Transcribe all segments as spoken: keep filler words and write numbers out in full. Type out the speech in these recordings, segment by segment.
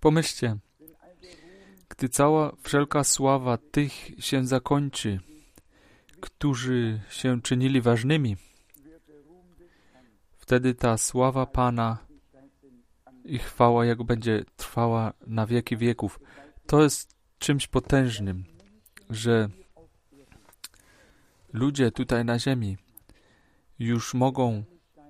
Pomyślcie, gdy cała wszelka sława tych się zakończy, którzy się czynili ważnymi, wtedy ta sława Pana i chwała Jego będzie trwała na wieki wieków. To jest czymś potężnym, że ludzie tutaj na ziemi już mogą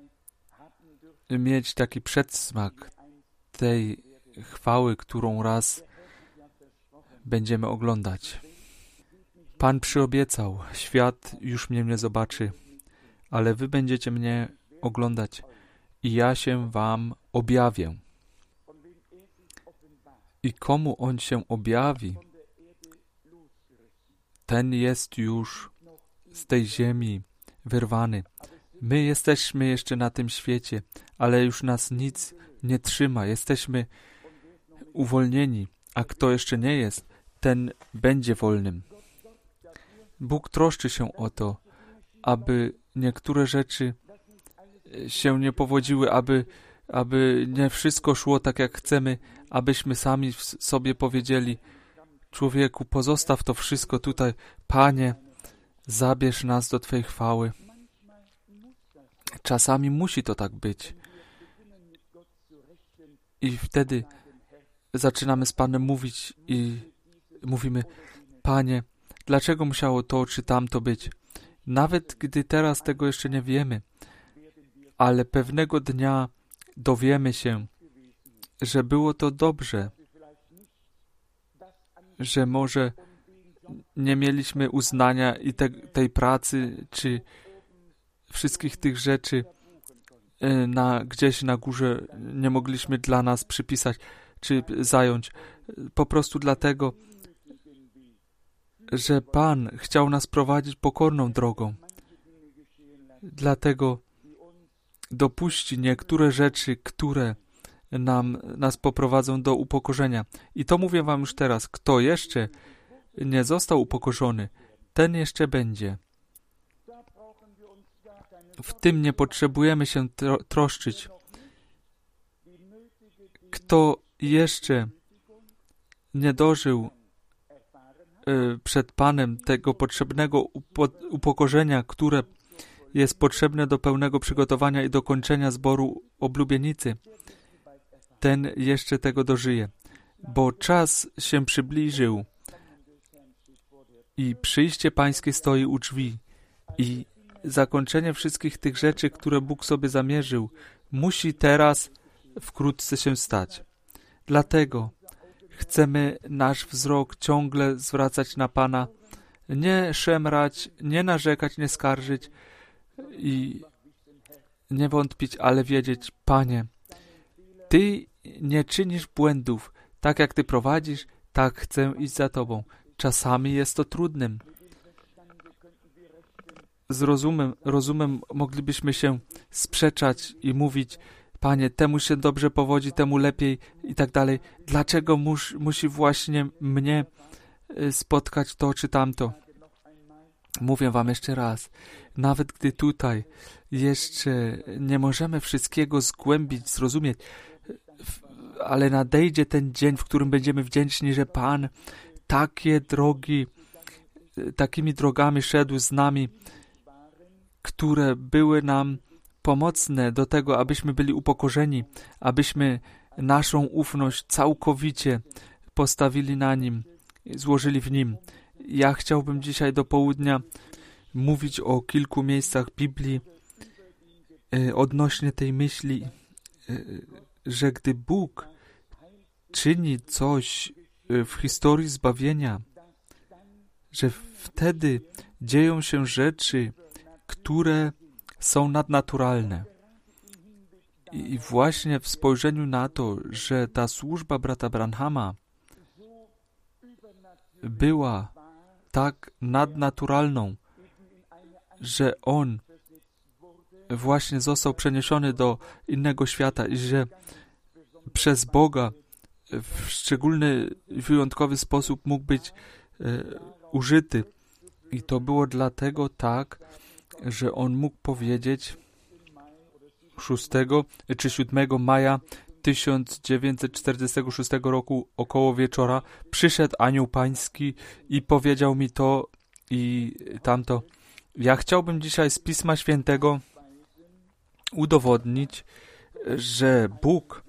mieć taki przedsmak tej chwały, którą raz będziemy oglądać. Pan przyobiecał, świat już mnie nie zobaczy, ale wy będziecie mnie oglądać i ja się wam objawię. I komu On się objawi, ten jest już z tej ziemi wyrwany. My jesteśmy jeszcze na tym świecie, ale już nas nic nie trzyma. Jesteśmy uwolnieni, a kto jeszcze nie jest, ten będzie wolnym. Bóg troszczy się o to, aby niektóre rzeczy się nie powodziły, aby, aby nie wszystko szło tak, jak chcemy, abyśmy sami sobie powiedzieli: człowieku, pozostaw to wszystko tutaj, Panie, zabierz nas do Twojej chwały. Czasami musi to tak być. I wtedy zaczynamy z Panem mówić i mówimy: Panie, dlaczego musiało to czy tamto być? Nawet gdy teraz tego jeszcze nie wiemy, ale pewnego dnia dowiemy się, że było to dobrze, że może nie mieliśmy uznania i te, tej pracy, czy wszystkich tych rzeczy na, gdzieś na górze nie mogliśmy dla nas przypisać, czy zająć. Po prostu dlatego, że Pan chciał nas prowadzić pokorną drogą. Dlatego dopuści niektóre rzeczy, które nam, nas poprowadzą do upokorzenia. I to mówię wam już teraz. Kto jeszcze nie został upokorzony, ten jeszcze będzie. W tym nie potrzebujemy się tro- troszczyć. Kto jeszcze nie dożył y, przed Panem tego potrzebnego upo- upokorzenia, które jest potrzebne do pełnego przygotowania i dokończenia zboru oblubienicy, ten jeszcze tego dożyje. Bo czas się przybliżył i przyjście Pańskie stoi u drzwi i zakończenie wszystkich tych rzeczy, które Bóg sobie zamierzył, musi teraz wkrótce się stać. Dlatego chcemy nasz wzrok ciągle zwracać na Pana, nie szemrać, nie narzekać, nie skarżyć i nie wątpić, ale wiedzieć: Panie, Ty nie czynisz błędów. Tak jak Ty prowadzisz, tak chcę iść za Tobą. Czasami jest to trudnym. Z rozumem, rozumem moglibyśmy się sprzeczać i mówić: Panie, temu się dobrze powodzi, temu lepiej i tak dalej. Dlaczego mus, musi właśnie mnie spotkać to czy tamto? Mówię wam jeszcze raz, nawet gdy tutaj jeszcze nie możemy wszystkiego zgłębić, zrozumieć, ale nadejdzie ten dzień, w którym będziemy wdzięczni, że Pan takie drogi, takimi drogami szedł z nami, które były nam pomocne do tego, abyśmy byli upokorzeni, abyśmy naszą ufność całkowicie postawili na Nim, złożyli w Nim. Ja chciałbym dzisiaj do południa mówić o kilku miejscach Biblii e, odnośnie tej myśli, e, że gdy Bóg czyni coś w historii zbawienia, że wtedy dzieją się rzeczy, które są nadnaturalne. I właśnie w spojrzeniu na to, że ta służba brata Branhama była tak nadnaturalną, że on właśnie został przeniesiony do innego świata i że przez Boga w szczególny, wyjątkowy sposób mógł być e, użyty. I to było dlatego tak, że on mógł powiedzieć szóstego czy siódmego maja tysiąc dziewięćset czterdziestego szóstego roku około wieczora przyszedł anioł pański i powiedział mi to i tamto. Ja chciałbym dzisiaj z Pisma Świętego udowodnić, że Bóg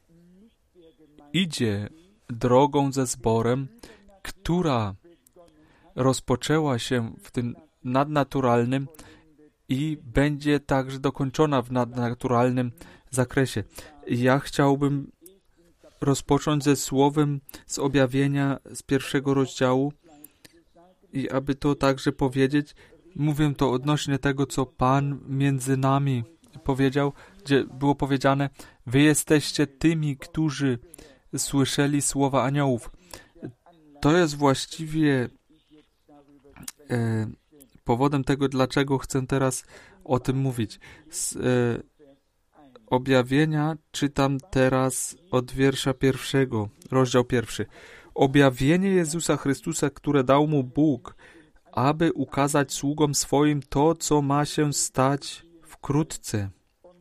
idzie drogą ze zborem, która rozpoczęła się w tym nadnaturalnym i będzie także dokończona w nadnaturalnym zakresie. Ja chciałbym rozpocząć ze słowem z objawienia z pierwszego rozdziału i aby to także powiedzieć, mówię to odnośnie tego, co Pan między nami powiedział, gdzie było powiedziane, wy jesteście tymi, którzy słyszeli słowa aniołów. To jest właściwie e, powodem tego, dlaczego chcę teraz o tym mówić. Z e, objawienia czytam teraz od wiersza pierwszego, rozdział pierwszy. Objawienie Jezusa Chrystusa, które dał mu Bóg, aby ukazać sługom swoim to, co ma się stać wkrótce.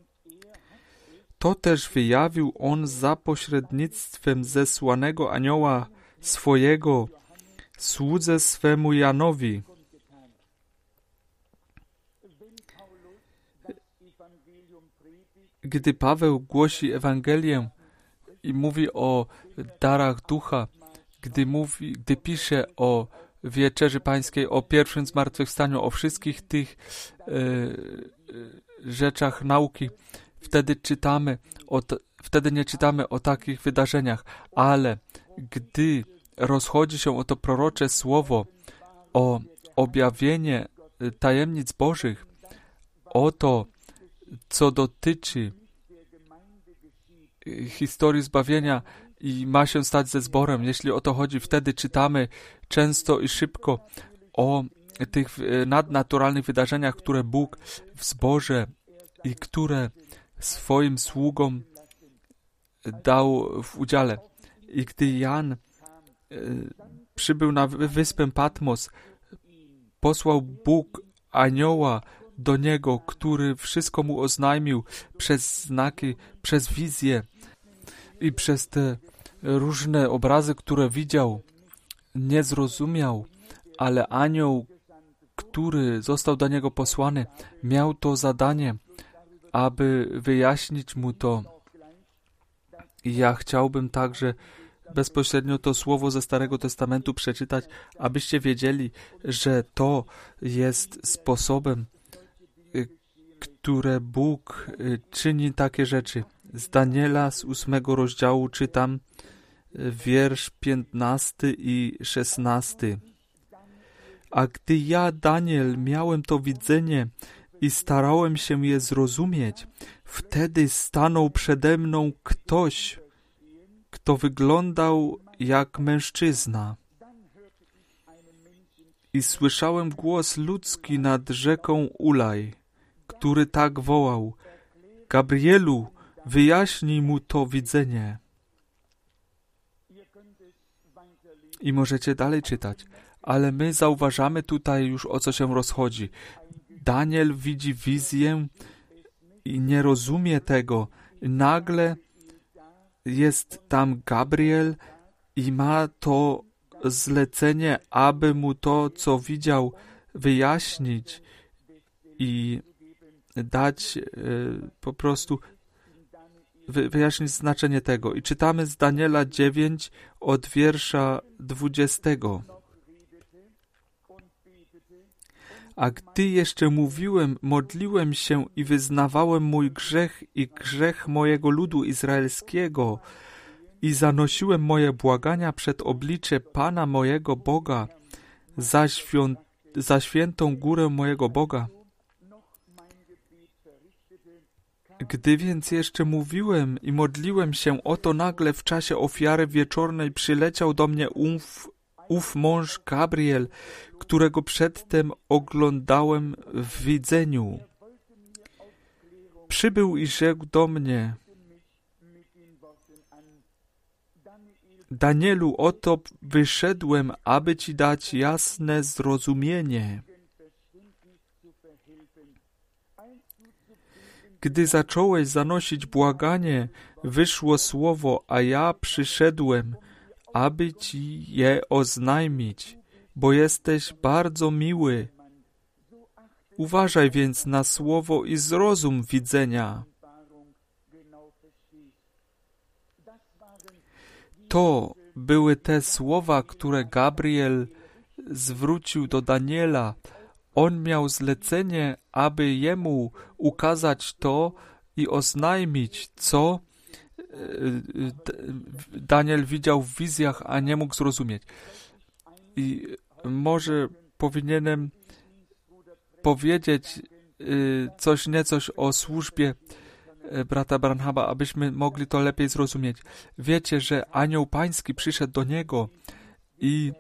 To też wyjawił On za pośrednictwem zesłanego anioła swojego słudze swemu Janowi. Gdy Paweł głosi Ewangelię i mówi o darach ducha, gdy mówi, gdy pisze o Wieczerzy Pańskiej, o pierwszym zmartwychwstaniu, o wszystkich tych e, rzeczach nauki, wtedy czytamy, o t- wtedy nie czytamy o takich wydarzeniach, ale gdy rozchodzi się o to prorocze słowo, o objawienie tajemnic Bożych, o to, co dotyczy historii zbawienia i ma się stać ze zborem, jeśli o to chodzi, wtedy czytamy często i szybko o tych nadnaturalnych wydarzeniach, które Bóg w zborze i które swoim sługom dał w udziale. I gdy Jan y, przybył na wyspę Patmos, posłał Bóg anioła do niego, który wszystko mu oznajmił przez znaki, przez wizje i przez te różne obrazy, które widział, nie zrozumiał, ale anioł, który został do niego posłany, miał to zadanie, aby wyjaśnić mu to. I ja chciałbym także bezpośrednio to słowo ze Starego Testamentu przeczytać, abyście wiedzieli, że to jest sposobem, które Bóg czyni takie rzeczy. Z Daniela z ósmego rozdziału czytam wiersz piętnasty i szesnasty. A gdy ja, Daniel, miałem to widzenie i starałem się je zrozumieć, wtedy stanął przede mną ktoś, kto wyglądał jak mężczyzna. I słyszałem głos ludzki nad rzeką Ulaj, który tak wołał: Gabrielu, wyjaśnij mu to widzenie. I możecie dalej czytać, ale my zauważamy tutaj już, o co się rozchodzi. Daniel widzi wizję i nie rozumie tego. Nagle jest tam Gabriel i ma to zlecenie, aby mu to, co widział, wyjaśnić i dać y, po prostu wy, wyjaśnić znaczenie tego. I czytamy z Daniela dziewięć od wiersza dwudziestego. A gdy jeszcze mówiłem, modliłem się i wyznawałem mój grzech i grzech mojego ludu izraelskiego i zanosiłem moje błagania przed oblicze Pana mojego Boga za, świąt- za świętą górę mojego Boga. Gdy więc jeszcze mówiłem i modliłem się, oto nagle w czasie ofiary wieczornej przyleciał do mnie ów, ów mąż Gabriel, którego przedtem oglądałem w widzeniu. Przybył i rzekł do mnie: Danielu, oto wyszedłem, aby ci dać jasne zrozumienie. Gdy zacząłeś zanosić błaganie, wyszło słowo, a ja przyszedłem, aby ci je oznajmić, bo jesteś bardzo miły. Uważaj więc na słowo i zrozum widzenia. To były te słowa, które Gabriel zwrócił do Daniela. On miał zlecenie, aby jemu ukazać to i oznajmić, co Daniel widział w wizjach, a nie mógł zrozumieć. I może powinienem powiedzieć coś niecoś o służbie brata Branhama, abyśmy mogli to lepiej zrozumieć. Wiecie, że anioł pański przyszedł do niego i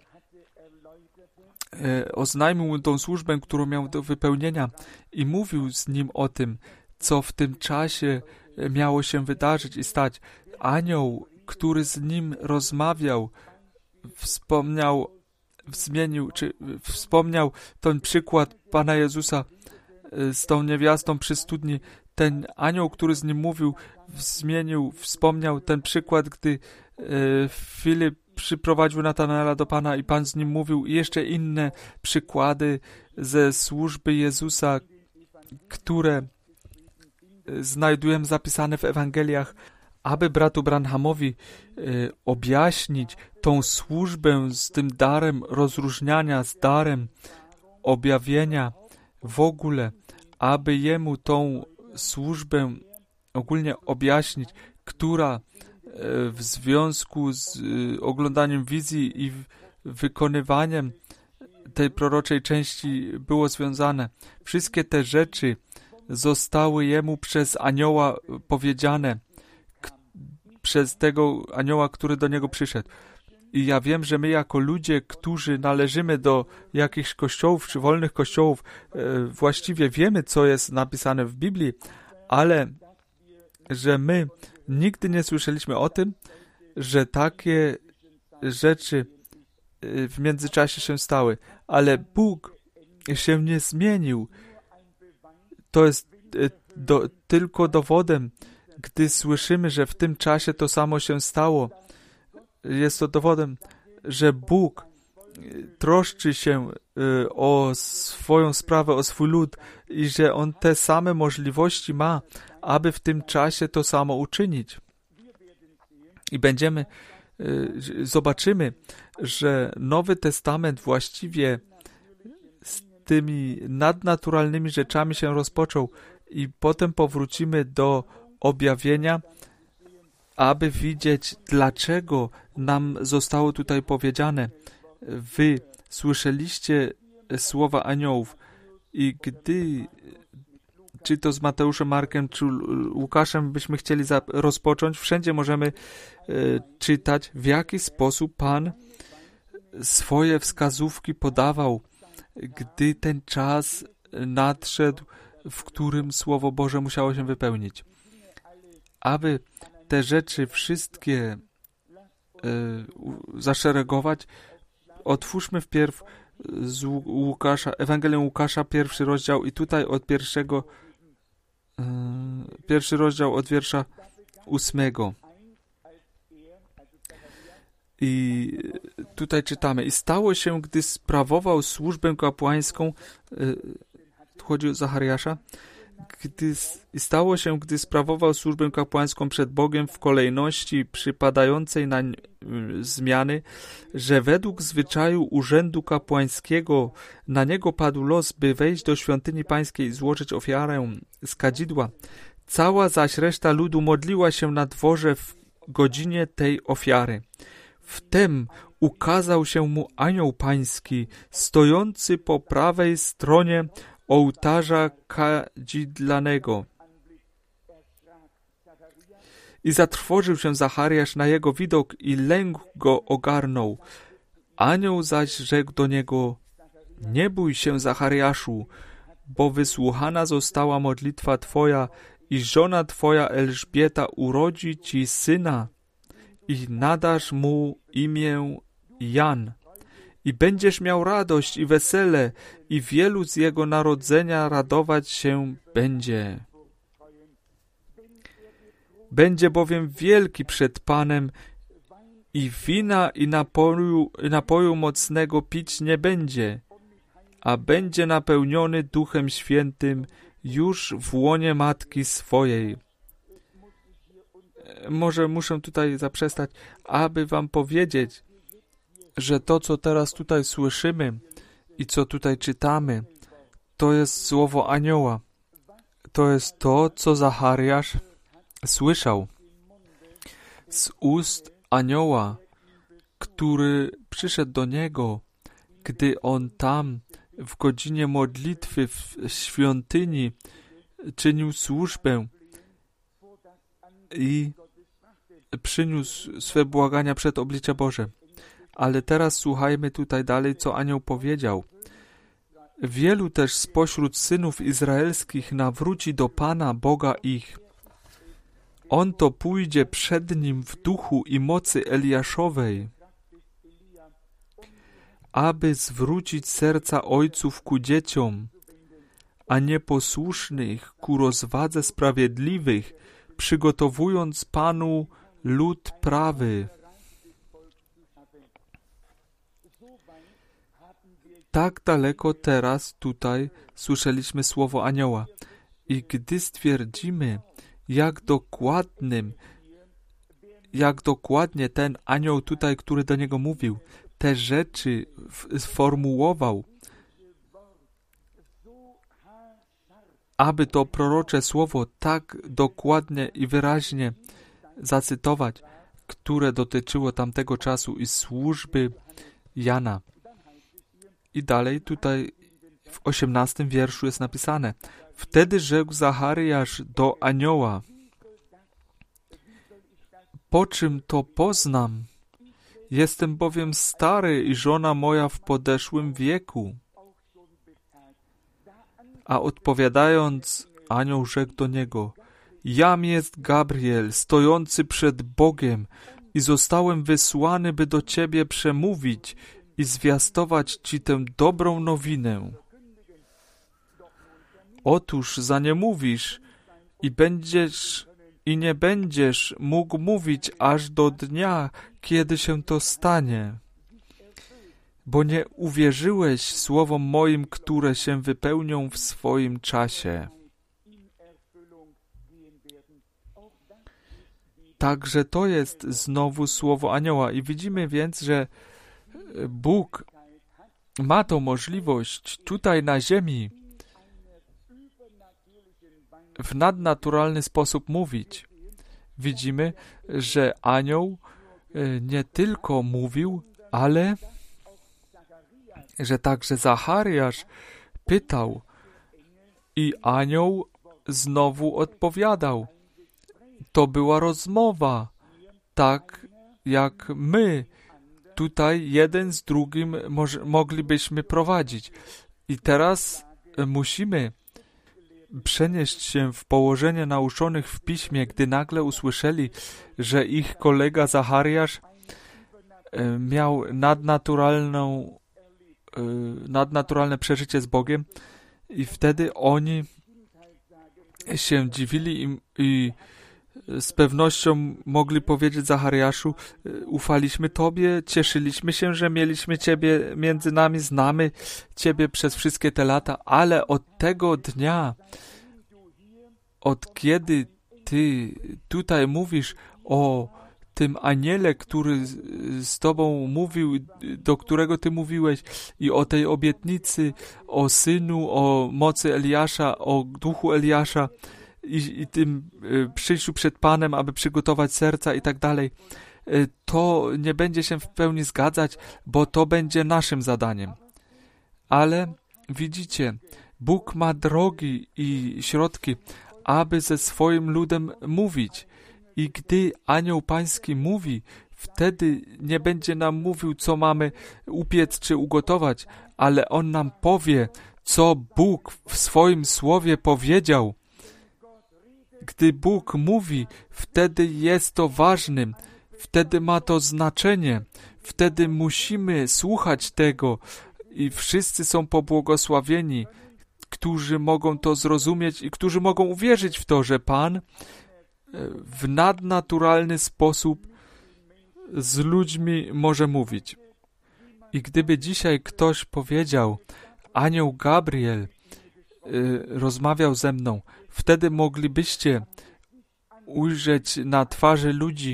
oznajmił mu tą służbę, którą miał do wypełnienia i mówił z nim o tym, co w tym czasie miało się wydarzyć i stać. Anioł, który z nim rozmawiał, wspomniał, zmienił, czy wspomniał ten przykład Pana Jezusa z tą niewiastą przy studni. Ten anioł, który z nim mówił, zmienił, wspomniał ten przykład, gdy e, Filip przyprowadził Natanaela do Pana i Pan z nim mówił, i jeszcze inne przykłady ze służby Jezusa, które znajdujemy zapisane w Ewangeliach, aby bratu Branhamowi e, objaśnić tą służbę z tym darem rozróżniania, z darem objawienia w ogóle, aby jemu tą służbę ogólnie objaśnić, która w związku z oglądaniem wizji i wykonywaniem tej proroczej części było związane. Wszystkie te rzeczy zostały jemu przez anioła powiedziane, k- przez tego anioła, który do niego przyszedł. I ja wiem, że my jako ludzie, którzy należymy do jakichś kościołów czy wolnych kościołów, e, właściwie wiemy, co jest napisane w Biblii, ale że my nigdy nie słyszeliśmy o tym, że takie rzeczy w międzyczasie się stały. Ale Bóg się nie zmienił. To jest do, tylko dowodem, gdy słyszymy, że w tym czasie to samo się stało. Jest to dowodem, że Bóg troszczy się o swoją sprawę, o swój lud i że On te same możliwości ma, aby w tym czasie to samo uczynić. I będziemy, zobaczymy, że Nowy Testament właściwie z tymi nadnaturalnymi rzeczami się rozpoczął i potem powrócimy do objawienia, aby widzieć, dlaczego nam zostało tutaj powiedziane. Wy słyszeliście słowa aniołów i gdy, czy to z Mateuszem, Markiem, czy Łukaszem byśmy chcieli za- rozpocząć, wszędzie możemy e, czytać, w jaki sposób Pan swoje wskazówki podawał, gdy ten czas nadszedł, w którym Słowo Boże musiało się wypełnić. Aby te rzeczy wszystkie e, zaszeregować, otwórzmy wpierw z Łukasza, Ewangelię Łukasza, pierwszy rozdział i tutaj od pierwszego, e, pierwszy rozdział od wiersza ósmego. I tutaj czytamy: i stało się, gdy sprawował służbę kapłańską, e, chodzi o Zachariasza, Gdy, I stało się, gdy sprawował służbę kapłańską przed Bogiem w kolejności przypadającej na zmiany, że według zwyczaju urzędu kapłańskiego na niego padł los, by wejść do świątyni pańskiej i złożyć ofiarę z kadzidła. Cała zaś reszta ludu modliła się na dworze w godzinie tej ofiary. Wtem ukazał się mu anioł pański, stojący po prawej stronie ołtarza kadzidlanego. I zatrwożył się Zachariasz na jego widok i lęk go ogarnął. Anioł zaś rzekł do niego: nie bój się, Zachariaszu, bo wysłuchana została modlitwa twoja i żona twoja Elżbieta urodzi ci syna i nadasz mu imię Jan. I będziesz miał radość i wesele, i wielu z jego narodzenia radować się będzie. Będzie bowiem wielki przed Panem i wina i napoju, napoju mocnego pić nie będzie, a będzie napełniony Duchem Świętym już w łonie matki swojej. Może muszę tutaj zaprzestać, aby wam powiedzieć, że to, co teraz tutaj słyszymy i co tutaj czytamy, to jest słowo anioła. To jest to, co Zachariasz słyszał z ust anioła, który przyszedł do niego, gdy on tam w godzinie modlitwy w świątyni czynił służbę i przyniósł swe błagania przed oblicze Boże. Ale teraz słuchajmy tutaj dalej, co anioł powiedział. Wielu też spośród synów izraelskich nawróci do Pana Boga ich. On to pójdzie przed nim w duchu i mocy Eliaszowej, aby zwrócić serca ojców ku dzieciom, a nieposłusznych ku rozwadze sprawiedliwych, przygotowując Panu lud prawy. Tak daleko teraz tutaj słyszeliśmy słowo anioła. I gdy stwierdzimy, jak dokładnym, jak dokładnie ten anioł tutaj, który do niego mówił, te rzeczy sformułował, aby to prorocze słowo tak dokładnie i wyraźnie zacytować, które dotyczyło tamtego czasu i służby Jana. I dalej tutaj w osiemnastym wierszu jest napisane: Wtedy rzekł Zachariasz do anioła: Po czym to poznam? Jestem bowiem stary i żona moja w podeszłym wieku. A odpowiadając, anioł rzekł do niego: Jam jest Gabriel, stojący przed Bogiem i zostałem wysłany, by do ciebie przemówić i zwiastować ci tę dobrą nowinę. Otóż za nie mówisz i będziesz i nie będziesz mógł mówić aż do dnia, kiedy się to stanie, bo nie uwierzyłeś słowom moim, które się wypełnią w swoim czasie. Także to jest znowu słowo anioła i widzimy więc, że Bóg ma tą możliwość tutaj na ziemi w nadnaturalny sposób mówić. Widzimy, że anioł nie tylko mówił, ale że także Zachariasz pytał i anioł znowu odpowiadał. To była rozmowa, tak jak my tutaj jeden z drugim moż, moglibyśmy prowadzić. I teraz musimy przenieść się w położenie nauczonych w piśmie, gdy nagle usłyszeli, że ich kolega Zachariasz miał nadnaturalną, nadnaturalne przeżycie z Bogiem i wtedy oni się dziwili i, i z pewnością mogli powiedzieć Zachariaszu: ufaliśmy Tobie, cieszyliśmy się, że mieliśmy Ciebie między nami, znamy Ciebie przez wszystkie te lata, ale od tego dnia, od kiedy Ty tutaj mówisz o tym aniele, który z Tobą mówił, do którego Ty mówiłeś, i o tej obietnicy, o synu, o mocy Eliasza, o duchu Eliasza, I, i tym y, przyjściu przed Panem, aby przygotować serca i tak dalej, y, to nie będzie się w pełni zgadzać, bo to będzie naszym zadaniem. Ale widzicie, Bóg ma drogi i środki, aby ze swoim ludem mówić. I gdy anioł pański mówi, wtedy nie będzie nam mówił, co mamy upiec czy ugotować, ale on nam powie, co Bóg w swoim słowie powiedział. Gdy Bóg mówi, wtedy jest to ważnym, wtedy ma to znaczenie, wtedy musimy słuchać tego i wszyscy są pobłogosławieni, którzy mogą to zrozumieć i którzy mogą uwierzyć w to, że Pan w nadnaturalny sposób z ludźmi może mówić. I gdyby dzisiaj ktoś powiedział, anioł Gabriel y, rozmawiał ze mną, wtedy moglibyście ujrzeć na twarzy ludzi,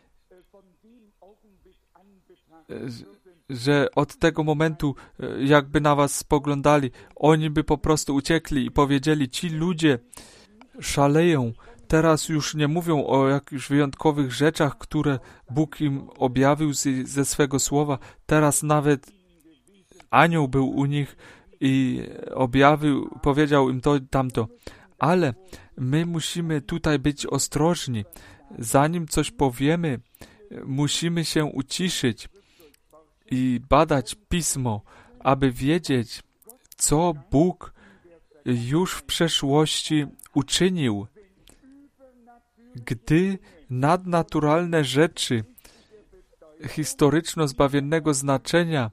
y, że od tego momentu y, jakby na was spoglądali, oni by po prostu uciekli i powiedzieli, ci ludzie szaleją. Teraz już nie mówią o jakichś wyjątkowych rzeczach, które Bóg im objawił z, ze swego słowa. Teraz nawet anioł był u nich i objawił, powiedział im to i tamto. Ale my musimy tutaj być ostrożni. Zanim coś powiemy, musimy się uciszyć i badać Pismo, aby wiedzieć, co Bóg już w przeszłości uczynił. Gdy nadnaturalne rzeczy historyczno-zbawiennego znaczenia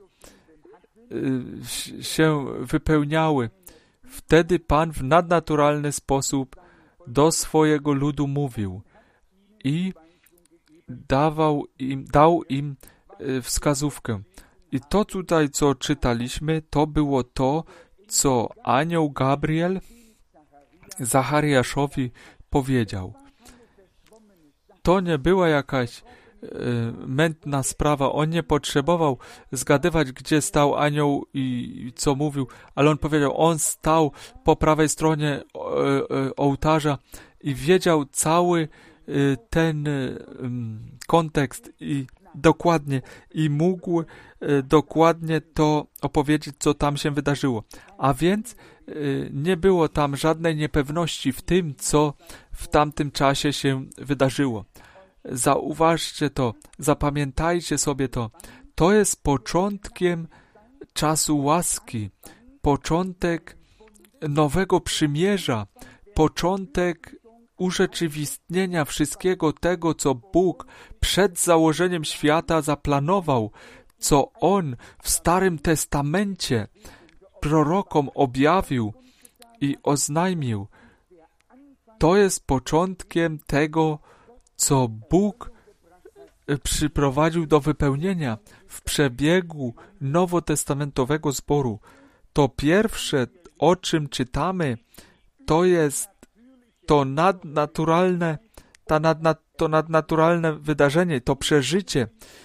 y, się wypełniały, wtedy Pan w nadnaturalny sposób do swojego ludu mówił i dawał im, dał im y, wskazówkę. I to tutaj, co czytaliśmy, to było to, co anioł Gabriel Zachariaszowi powiedział. To nie była jakaś y, mętna sprawa. On nie potrzebował zgadywać, gdzie stał anioł i, i co mówił, ale on powiedział, on stał po prawej stronie y, y, ołtarza i wiedział cały y, ten y, kontekst i dokładnie i mógł y, dokładnie to opowiedzieć, co tam się wydarzyło. A więc y, nie było tam żadnej niepewności w tym, co w tamtym czasie się wydarzyło. Zauważcie to, zapamiętajcie sobie to. To jest początkiem czasu łaski, początek nowego przymierza, początek urzeczywistnienia wszystkiego tego, co Bóg przed założeniem świata zaplanował, co On w Starym Testamencie prorokom objawił i oznajmił. To jest początkiem tego, co Bóg przyprowadził do wypełnienia w przebiegu nowotestamentowego zboru. To pierwsze, o czym czytamy, to jest to nadnaturalne, ta nadna, to nadnaturalne wydarzenie, to przeżycie,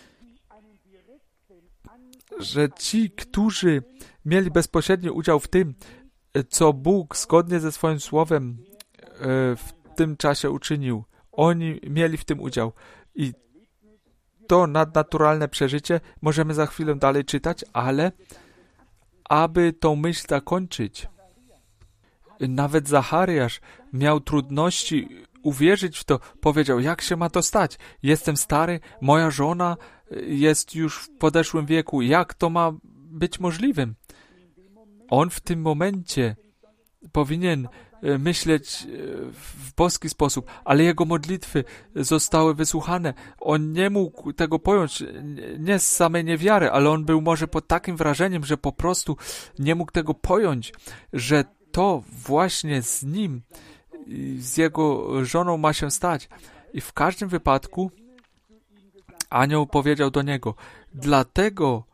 że ci, którzy mieli bezpośredni udział w tym, co Bóg zgodnie ze swoim słowem w tym czasie uczynił, oni mieli w tym udział. I to nadnaturalne przeżycie możemy za chwilę dalej czytać, ale aby tą myśl zakończyć, nawet Zachariasz miał trudności uwierzyć w to. Powiedział, jak się ma to stać? Jestem stary, moja żona jest już w podeszłym wieku. Jak to ma być możliwym? On w tym momencie powinien myśleć w boski sposób, ale jego modlitwy zostały wysłuchane. On nie mógł tego pojąć, nie z samej niewiary, ale on był może pod takim wrażeniem, że po prostu nie mógł tego pojąć, że to właśnie z nim, z jego żoną ma się stać. I w każdym wypadku anioł powiedział do niego, dlatego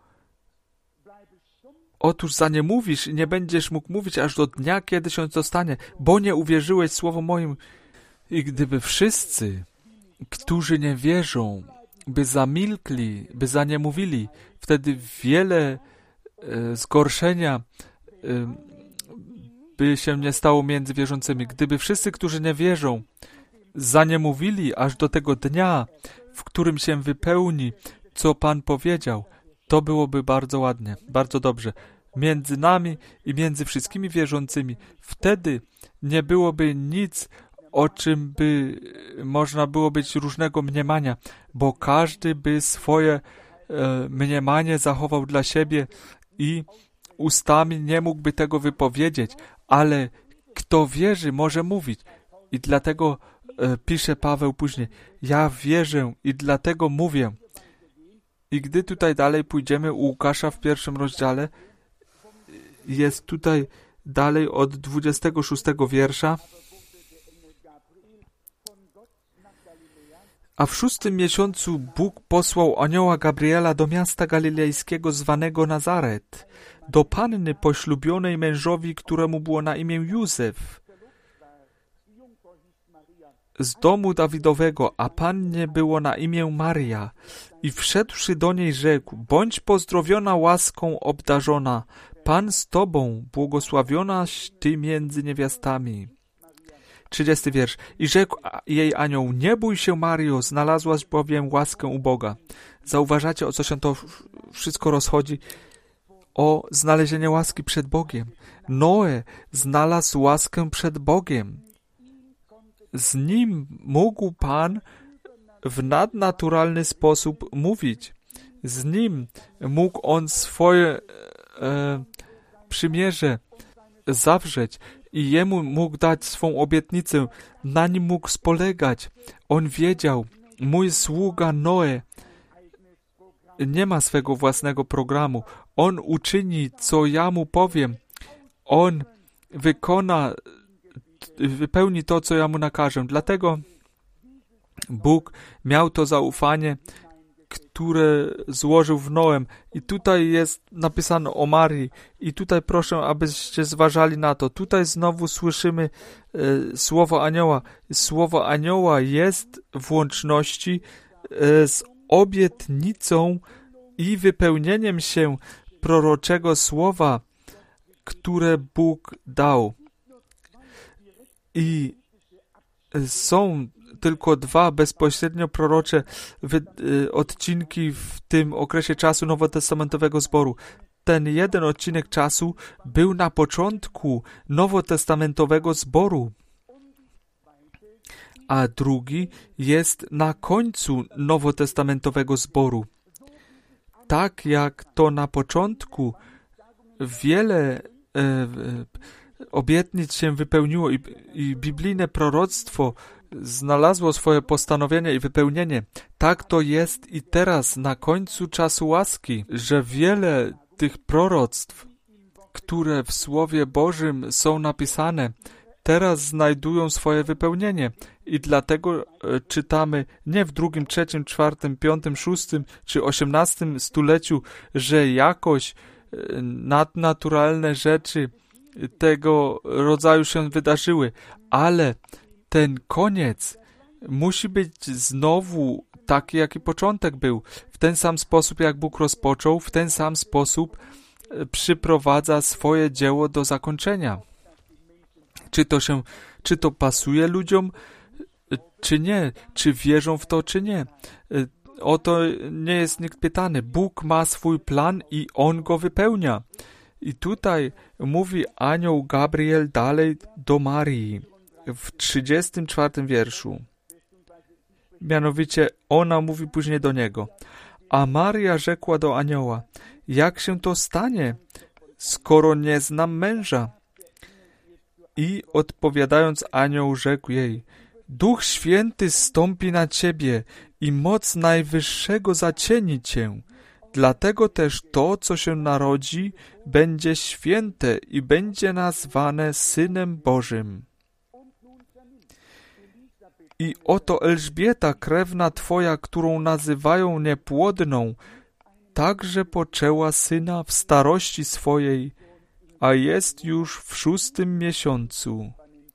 otóż za nie mówisz i nie będziesz mógł mówić aż do dnia, kiedy się to stanie, bo nie uwierzyłeś słowu moim. I gdyby wszyscy, którzy nie wierzą, by zamilkli, by za nie mówili, wtedy wiele e, zgorszenia e, by się nie stało między wierzącymi. Gdyby wszyscy, którzy nie wierzą, za nie mówili aż do tego dnia, w którym się wypełni, co Pan powiedział, to byłoby bardzo ładnie, bardzo dobrze. Między nami i między wszystkimi wierzącymi. Wtedy nie byłoby nic, o czym by można było być różnego mniemania, bo każdy by swoje e, mniemanie zachował dla siebie i ustami nie mógłby tego wypowiedzieć, ale kto wierzy, może mówić. I dlatego e, pisze Paweł później, ja wierzę i dlatego mówię. I gdy tutaj dalej pójdziemy u Łukasza w pierwszym rozdziale, jest tutaj dalej od dwudziestego szóstego wiersza. A w szóstym miesiącu Bóg posłał anioła Gabriela do miasta galilejskiego zwanego Nazaret, do panny poślubionej mężowi, któremu było na imię Józef, z domu Dawidowego, a pannie było na imię Maria. I wszedłszy do niej rzekł: bądź pozdrowiona łaską obdarzona, Pan z tobą, błogosławionaś ty między niewiastami. Trzydziesty wiersz. I rzekł jej anioł: nie bój się, Mario, znalazłaś bowiem łaskę u Boga. Zauważacie, o co się to wszystko rozchodzi? O znalezienie łaski przed Bogiem. Noe znalazł łaskę przed Bogiem. Z nim mógł Pan w nadnaturalny sposób mówić. Z nim mógł on swoje e, przymierze zawrzeć i jemu mógł dać swą obietnicę. Na nim mógł spolegać. On wiedział, mój sługa Noe nie ma swego własnego programu. On uczyni, co ja mu powiem. On wykona, wypełni to, co ja mu nakażę. Dlatego Bóg miał to zaufanie, które złożył w Noem. I tutaj jest napisane o Marii. I tutaj proszę, abyście zważali na to. Tutaj znowu słyszymy e, słowo anioła. Słowo anioła jest w łączności e, z obietnicą i wypełnieniem się proroczego słowa, które Bóg dał. I są tylko dwa bezpośrednio prorocze wy, y, odcinki w tym okresie czasu nowotestamentowego zboru. Ten jeden odcinek czasu był na początku nowotestamentowego zboru, a drugi jest na końcu nowotestamentowego zboru. Tak jak to na początku wiele e, obietnic się wypełniło i, i biblijne proroctwo znalazło swoje postanowienie i wypełnienie, tak to jest i teraz na końcu czasu łaski, że wiele tych proroctw, które w Słowie Bożym są napisane, teraz znajdują swoje wypełnienie. I dlatego e, czytamy nie w drugim, trzecim, czwartym, piątym, szóstym czy osiemnastym stuleciu, że jakoś e, nadnaturalne rzeczy tego rodzaju się wydarzyły, ale ten koniec musi być znowu taki, jaki początek był. W ten sam sposób, jak Bóg rozpoczął, w ten sam sposób e, przyprowadza swoje dzieło do zakończenia. Czy to się, czy to pasuje ludziom, czy nie, czy wierzą w to, czy nie. O to nie jest nikt pytany. Bóg ma swój plan i On go wypełnia. I tutaj mówi anioł Gabriel dalej do Marii w trzydziestym czwartym wierszu. Mianowicie ona mówi później do niego: a Maria rzekła do anioła: jak się to stanie, skoro nie znam męża? I odpowiadając anioł rzekł jej: Duch Święty zstąpi na ciebie i moc Najwyższego zacieni cię. Dlatego też to, co się narodzi, będzie święte i będzie nazwane Synem Bożym. I oto Elżbieta, krewna twoja, którą nazywają niepłodną, także poczęła syna w starości swojej, a jest już w szóstym miesiącu.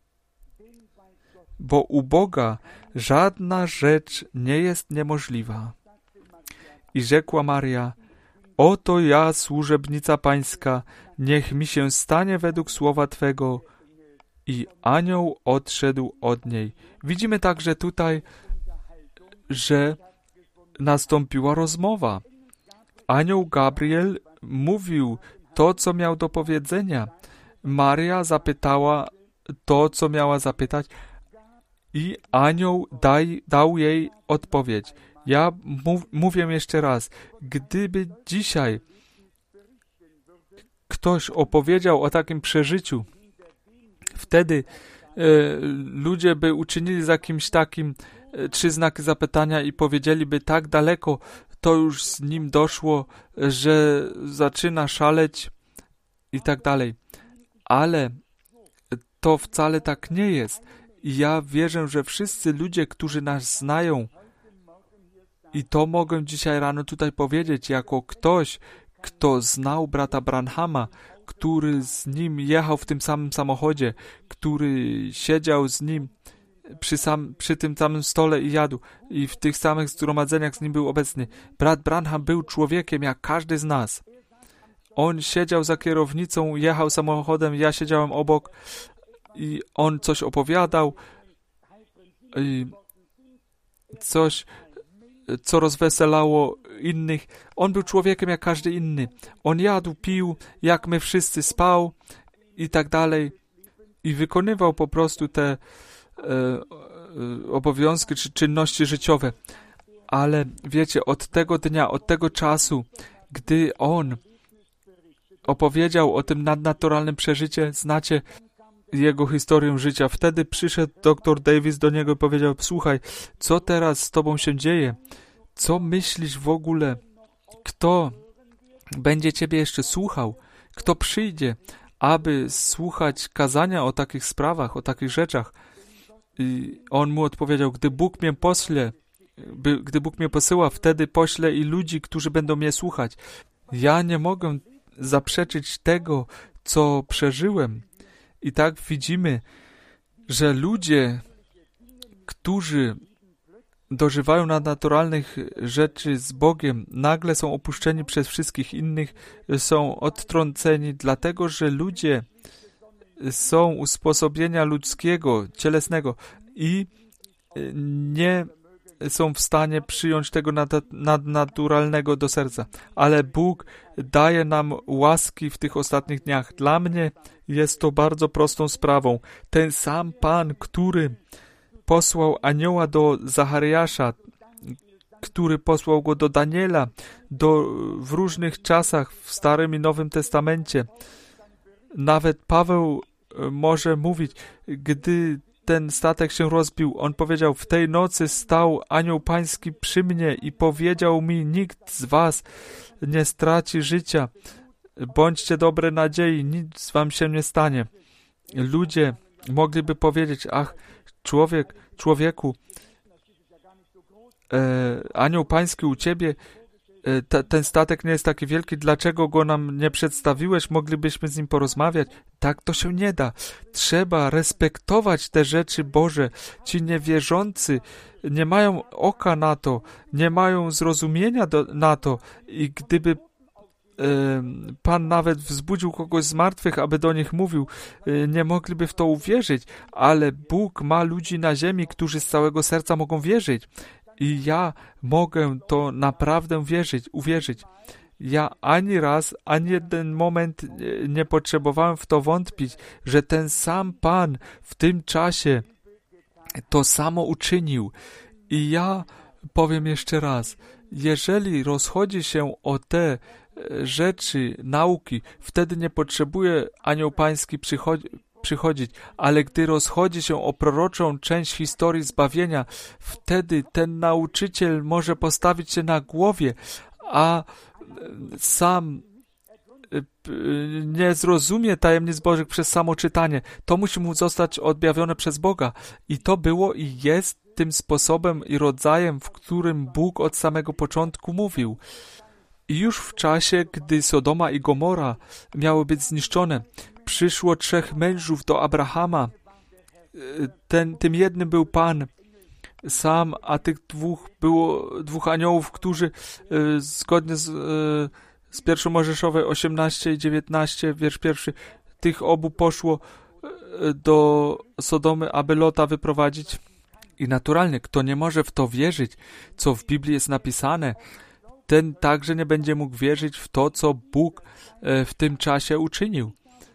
Bo u Boga żadna rzecz nie jest niemożliwa. I rzekła Maria: oto ja, służebnica Pańska, niech mi się stanie według słowa Twego. I anioł odszedł od niej. Widzimy także tutaj, że nastąpiła rozmowa. Anioł Gabriel mówił to, co miał do powiedzenia. Maria zapytała to, co miała zapytać, i anioł daj, dał jej odpowiedź. Ja mów, mówię jeszcze raz, gdyby dzisiaj ktoś opowiedział o takim przeżyciu, wtedy e, ludzie by uczynili za kimś takim e, trzy znaki zapytania i powiedzieliby: tak daleko to już z nim doszło, że zaczyna szaleć i tak dalej. Ale to wcale tak nie jest. I ja wierzę, że wszyscy ludzie, którzy nas znają, I to mogę dzisiaj rano tutaj powiedzieć, jako ktoś, kto znał brata Branhama, który z nim jechał w tym samym samochodzie, który siedział z nim przy, sam, przy tym samym stole i jadł i w tych samych zgromadzeniach z nim był obecny. Brat Branham był człowiekiem jak każdy z nas. On siedział za kierownicą, jechał samochodem, ja siedziałem obok i on coś opowiadał i coś, co rozweselało innych. On był człowiekiem jak każdy inny. On jadł, pił, jak my wszyscy, spał i tak dalej. I wykonywał po prostu te e, e, obowiązki czy czynności życiowe. Ale wiecie, od tego dnia, od tego czasu, gdy on opowiedział o tym nadnaturalnym przeżyciu, znacie jego historię życia. Wtedy przyszedł doktor Davis do niego i powiedział: słuchaj, co teraz z tobą się dzieje? Co myślisz w ogóle? Kto będzie ciebie jeszcze słuchał? Kto przyjdzie, aby słuchać kazania o takich sprawach, o takich rzeczach? I on mu odpowiedział: gdy Bóg mnie pośle, by, gdy Bóg mnie posyła, wtedy pośle i ludzi, którzy będą mnie słuchać. Ja nie mogę zaprzeczyć tego, co przeżyłem. I tak widzimy, że ludzie, którzy dożywają nadnaturalnych rzeczy z Bogiem, nagle są opuszczeni przez wszystkich innych, są odtrąceni, dlatego że ludzie są usposobienia ludzkiego, cielesnego i nie są w stanie przyjąć tego nad, nadnaturalnego do serca. Ale Bóg daje nam łaski w tych ostatnich dniach. Dla mnie jest to bardzo prostą sprawą. Ten sam Pan, który posłał anioła do Zachariasza, który posłał go do Daniela, do, w różnych czasach w Starym i Nowym Testamencie. Nawet Paweł może mówić, gdy ten statek się rozbił, on powiedział: w tej nocy stał anioł pański przy mnie i powiedział mi: nikt z was nie straci życia. Bądźcie dobre nadziei, nic wam się nie stanie. Ludzie mogliby powiedzieć: ach, człowiek, człowieku, e, anioł pański u ciebie, e, t, ten statek nie jest taki wielki, dlaczego go nam nie przedstawiłeś, moglibyśmy z nim porozmawiać. Tak to się nie da. Trzeba respektować te rzeczy Boże. Ci niewierzący nie mają oka na to, nie mają zrozumienia do, na to i gdyby Pan nawet wzbudził kogoś z martwych, aby do nich mówił, nie mogliby w to uwierzyć, ale Bóg ma ludzi na ziemi, którzy z całego serca mogą wierzyć. I ja mogę to naprawdę wierzyć, uwierzyć. Ja ani raz, ani jeden moment nie potrzebowałem w to wątpić, że ten sam Pan w tym czasie to samo uczynił. I ja powiem jeszcze raz, jeżeli rozchodzi się o te rzeczy, nauki, wtedy nie potrzebuje anioł pański przychodzi, przychodzić, ale gdy rozchodzi się o proroczą część historii zbawienia, wtedy ten nauczyciel może postawić się na głowie, a sam nie zrozumie tajemnic Bożych przez samo czytanie. To musi mu zostać odjawione przez Boga. I to było i jest tym sposobem i rodzajem, w którym Bóg od samego początku mówił. I już w czasie, gdy Sodoma i Gomora miały być zniszczone, przyszło trzech mężów do Abrahama. Ten, tym jednym był Pan sam, a tych dwóch było dwóch aniołów, którzy y, zgodnie z, y, z pierwszą Mojżeszowej osiemnaście i dziewiętnaście, wiersz pierwszy, tych obu poszło y, do Sodomy, aby Lota wyprowadzić. I naturalnie, kto nie może w to wierzyć, co w Biblii jest napisane, ten także nie będzie mógł wierzyć w to, co Bóg y, w tym czasie uczynił.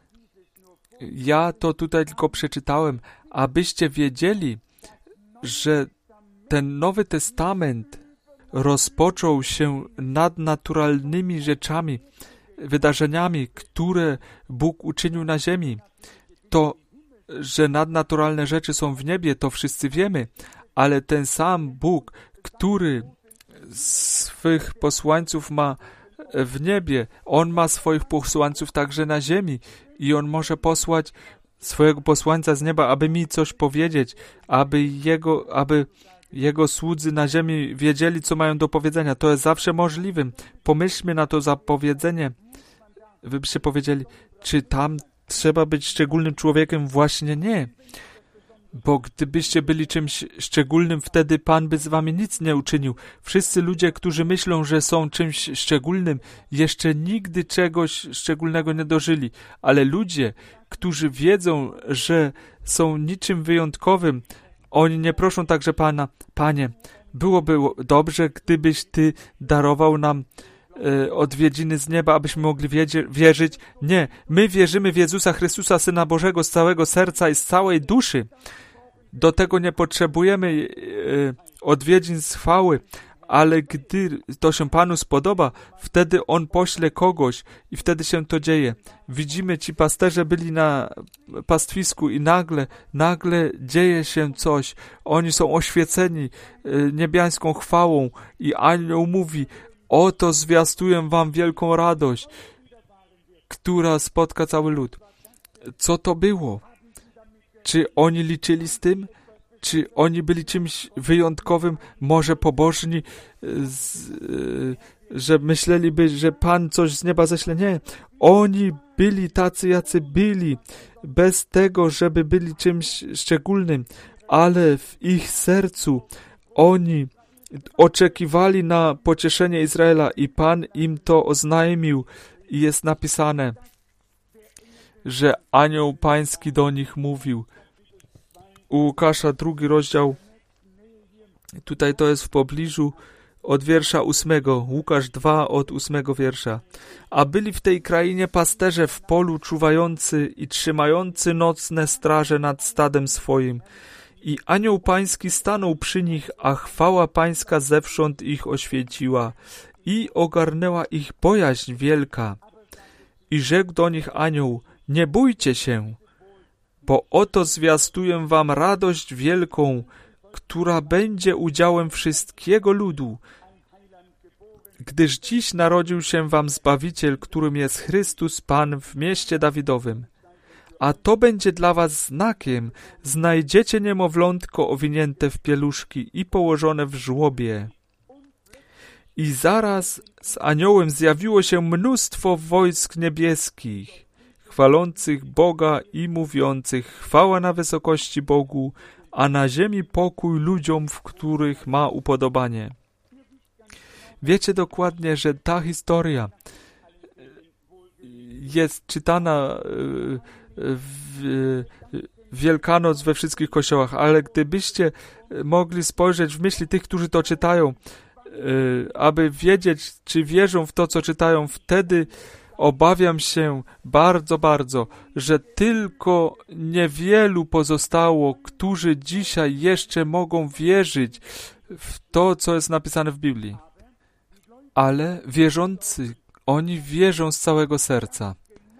Ja to tutaj tylko przeczytałem, abyście wiedzieli, że ten Nowy Testament rozpoczął się nadnaturalnymi rzeczami, wydarzeniami, które Bóg uczynił na ziemi. To, że nadnaturalne rzeczy są w niebie, to wszyscy wiemy, ale ten sam Bóg, który swych posłańców ma w niebie, On ma swoich posłańców także na ziemi i On może posłać swojego posłańca z nieba, aby mi coś powiedzieć, aby jego, aby Jego słudzy na ziemi wiedzieli, co mają do powiedzenia. To jest zawsze możliwym. Pomyślmy na to zapowiedzenie. Wy byście powiedzieli, czy tam trzeba być szczególnym człowiekiem? Właśnie nie. Bo gdybyście byli czymś szczególnym, wtedy Pan by z wami nic nie uczynił. Wszyscy ludzie, którzy myślą, że są czymś szczególnym, jeszcze nigdy czegoś szczególnego nie dożyli. Ale ludzie, którzy wiedzą, że są niczym wyjątkowym, oni nie proszą także Pana, Panie, byłoby dobrze, gdybyś Ty darował nam e, odwiedziny z nieba, abyśmy mogli wiedzie, wierzyć. Nie, my wierzymy w Jezusa Chrystusa, Syna Bożego, z całego serca i z całej duszy. Do tego nie potrzebujemy e, odwiedzin z chwały, ale gdy to się Panu spodoba, wtedy On pośle kogoś i wtedy się to dzieje. Widzimy, ci pasterze byli na pastwisku i nagle, nagle dzieje się coś. Oni są oświeceni niebiańską chwałą i anioł mówi, oto zwiastuję wam wielką radość, która spotka cały lud. Co to było? Czy oni liczyli z tym? Czy oni byli czymś wyjątkowym, może pobożni, z, że myśleliby, że Pan coś z nieba ześle? Nie. Oni byli tacy, jacy byli, bez tego, żeby byli czymś szczególnym, ale w ich sercu oni oczekiwali na pocieszenie Izraela i Pan im to oznajmił i jest napisane, że anioł pański do nich mówił. U Łukasza drugi rozdział, tutaj to jest w pobliżu od wiersza ósmego, Łukasz dwa od ósmego wiersza. A byli w tej krainie pasterze w polu czuwający i trzymający nocne straże nad stadem swoim. I anioł pański stanął przy nich, a chwała pańska zewsząd ich oświeciła i ogarnęła ich bojaźń wielka. I rzekł do nich anioł, nie bójcie się, bo oto zwiastuję wam radość wielką, która będzie udziałem wszystkiego ludu. Gdyż dziś narodził się wam Zbawiciel, którym jest Chrystus Pan w mieście Dawidowym. A to będzie dla was znakiem. Znajdziecie niemowlątko owinięte w pieluszki i położone w żłobie. I zaraz z aniołem zjawiło się mnóstwo wojsk niebieskich, chwalących Boga i mówiących chwała na wysokości Bogu, a na ziemi pokój ludziom, w których ma upodobanie. Wiecie dokładnie, że ta historia jest czytana w Wielkanoc we wszystkich kościołach, ale gdybyście mogli spojrzeć w myśli tych, którzy to czytają, aby wiedzieć, czy wierzą w to, co czytają, wtedy obawiam się bardzo, bardzo, że tylko niewielu pozostało, którzy dzisiaj jeszcze mogą wierzyć w to, co jest napisane w Biblii. Ale wierzący, oni wierzą z całego serca,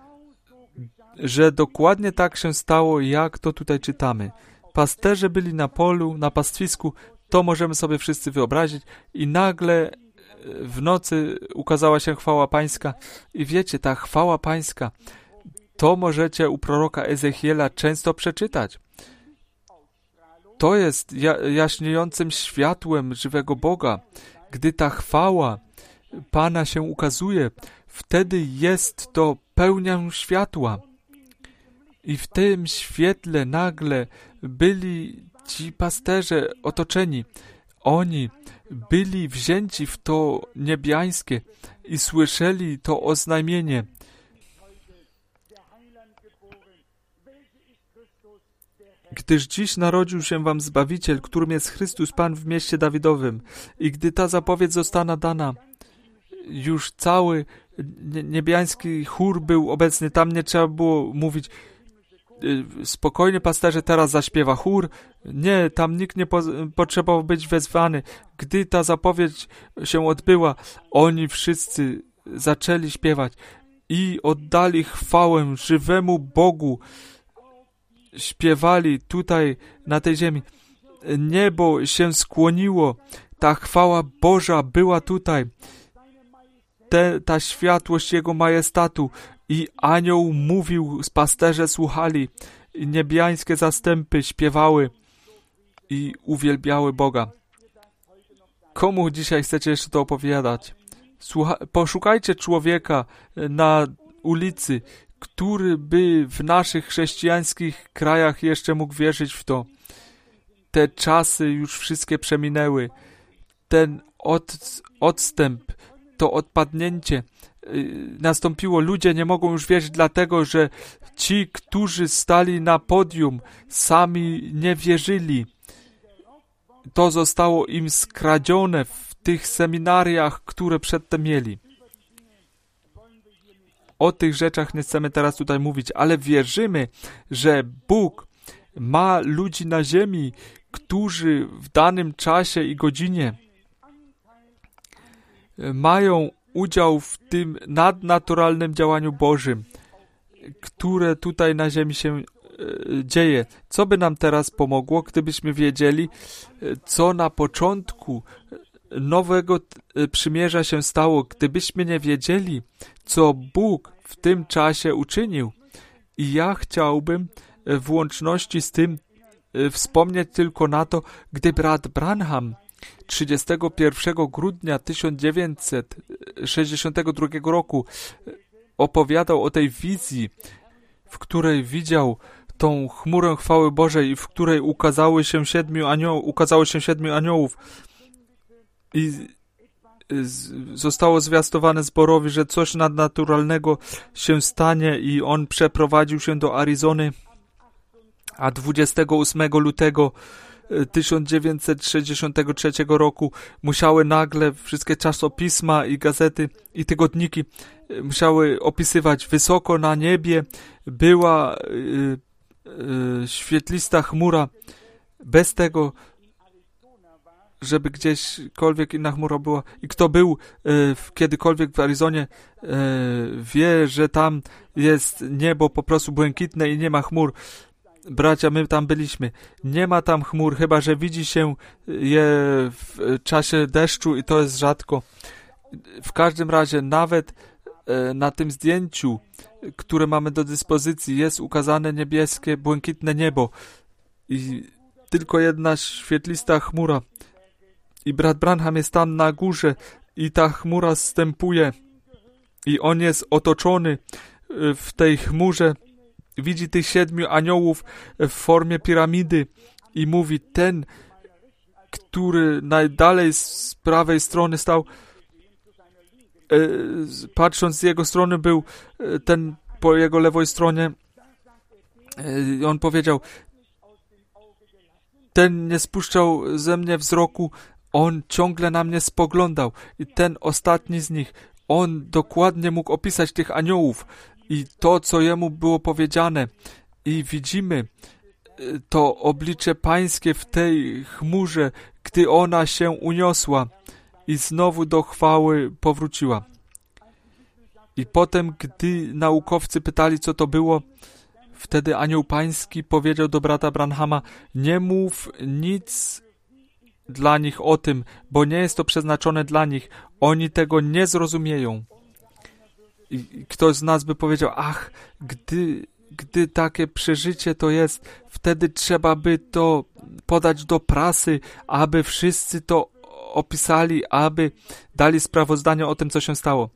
że dokładnie tak się stało, jak to tutaj czytamy. Pasterze byli na polu, na pastwisku, to możemy sobie wszyscy wyobrazić i nagle w nocy ukazała się chwała pańska i wiecie, ta chwała pańska, to możecie u proroka Ezechiela często przeczytać. To jest ja- jaśniejącym światłem żywego Boga. Gdy ta chwała Pana się ukazuje, wtedy jest to pełnią światła. I w tym świetle nagle byli ci pasterze otoczeni. Oni byli wzięci w to niebiańskie i słyszeli to oznajmienie. Gdyż dziś narodził się wam Zbawiciel, którym jest Chrystus Pan w mieście Dawidowym. I gdy ta zapowiedź została dana, już cały niebiański chór był obecny. Tam nie trzeba było mówić, spokojnie pasterze, teraz zaśpiewa chór. Nie, tam nikt nie po, potrzebował być wezwany. Gdy ta zapowiedź się odbyła, oni wszyscy zaczęli śpiewać i oddali chwałę żywemu Bogu. Śpiewali tutaj na tej ziemi. Niebo się skłoniło. Ta chwała Boża była tutaj. Te, ta światłość Jego majestatu. I anioł mówił, pasterze słuchali. I niebiańskie zastępy śpiewały i uwielbiały Boga. Komu dzisiaj chcecie jeszcze to opowiadać? Słucha- poszukajcie człowieka na ulicy, który by w naszych chrześcijańskich krajach jeszcze mógł wierzyć w to. Te czasy już wszystkie przeminęły. Ten od, odstęp, to odpadnięcie yy, nastąpiło. Ludzie nie mogą już wierzyć, dlatego że ci, którzy stali na podium, sami nie wierzyli. To zostało im skradzione w tych seminariach, które przedtem mieli. O tych rzeczach nie chcemy teraz tutaj mówić, ale wierzymy, że Bóg ma ludzi na ziemi, którzy w danym czasie i godzinie mają udział w tym nadnaturalnym działaniu Bożym, które tutaj na ziemi się e, dzieje. Co by nam teraz pomogło, gdybyśmy wiedzieli, co na początku nowego przymierza się stało, gdybyśmy nie wiedzieli, co Bóg w tym czasie uczynił. I ja chciałbym w łączności z tym wspomnieć tylko na to, gdy brat Branham trzydziestego pierwszego grudnia tysiąc dziewięćset sześćdziesiątego drugiego roku opowiadał o tej wizji, w której widział tą chmurę chwały Bożej, w której ukazały się siedmiu anioł, ukazało się siedmiu aniołów i zostało zwiastowane zborowi, że coś nadnaturalnego się stanie i on przeprowadził się do Arizony, a dwudziestego ósmego lutego tysiąc dziewięćset sześćdziesiątego trzeciego roku musiały nagle wszystkie czasopisma i gazety i tygodniki musiały opisywać: wysoko na niebie była y, y, świetlista chmura, bez tego, żeby gdzieśkolwiek inna chmura była. I kto był y, kiedykolwiek w Arizonie, y, wie, że tam jest niebo po prostu błękitne i nie ma chmur. Bracia, my tam byliśmy. Nie ma tam chmur, chyba że widzi się je w czasie deszczu i to jest rzadko. W każdym razie nawet e, na tym zdjęciu, które mamy do dyspozycji, jest ukazane niebieskie, błękitne niebo i tylko jedna świetlista chmura. I brat Branham jest tam na górze i ta chmura zstępuje i on jest otoczony w tej chmurze. Widzi tych siedmiu aniołów w formie piramidy i mówi: ten, który najdalej z prawej strony stał, e, patrząc z jego strony był ten po jego lewej stronie, e, on powiedział: ten nie spuszczał ze mnie wzroku, on ciągle na mnie spoglądał. I ten ostatni z nich, on dokładnie mógł opisać tych aniołów i to, co jemu było powiedziane. I widzimy to oblicze pańskie w tej chmurze, gdy ona się uniosła i znowu do chwały powróciła. I potem, gdy naukowcy pytali, co to było, wtedy anioł pański powiedział do brata Branhama: nie mów nic dla nich o tym, bo nie jest to przeznaczone dla nich. Oni tego nie zrozumieją. I ktoś z nas by powiedział: ach, gdy, gdy takie przeżycie to jest, wtedy trzeba by to podać do prasy, aby wszyscy to opisali, aby dali sprawozdanie o tym, co się stało.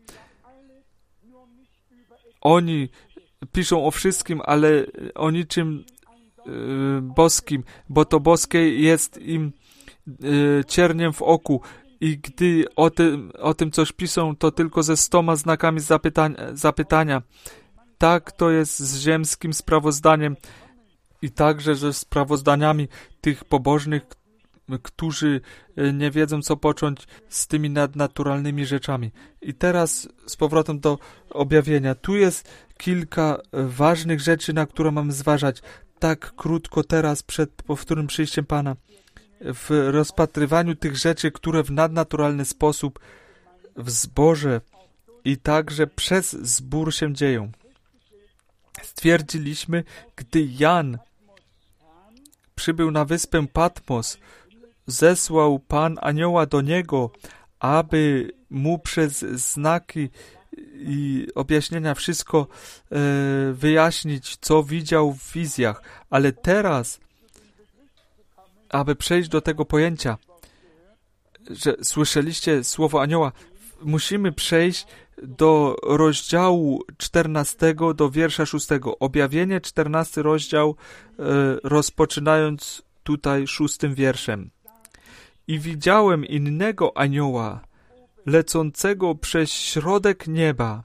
Oni piszą o wszystkim, ale o niczym yy, boskim, bo to boskie jest im yy, cierniem w oku. I gdy o tym, o tym coś piszą, to tylko ze stoma znakami zapytania, zapytania. Tak to jest z ziemskim sprawozdaniem i także ze sprawozdaniami tych pobożnych, którzy nie wiedzą, co począć z tymi nadnaturalnymi rzeczami. I teraz z powrotem do objawienia. Tu jest kilka ważnych rzeczy, na które mamy zważać. Tak krótko teraz przed powtórnym przyjściem Pana. W rozpatrywaniu tych rzeczy, które w nadnaturalny sposób w zborze i także przez zbór się dzieją. Stwierdziliśmy, gdy Jan przybył na wyspę Patmos, zesłał Pan anioła do niego, aby mu przez znaki i objaśnienia wszystko e, wyjaśnić, co widział w wizjach. Ale teraz, aby przejść do tego pojęcia, że słyszeliście słowo anioła. Musimy przejść do rozdziału czternastego, do wiersza szóstego. Objawienie, czternasty rozdział, e, rozpoczynając tutaj szóstym wierszem. I widziałem innego anioła, lecącego przez środek nieba,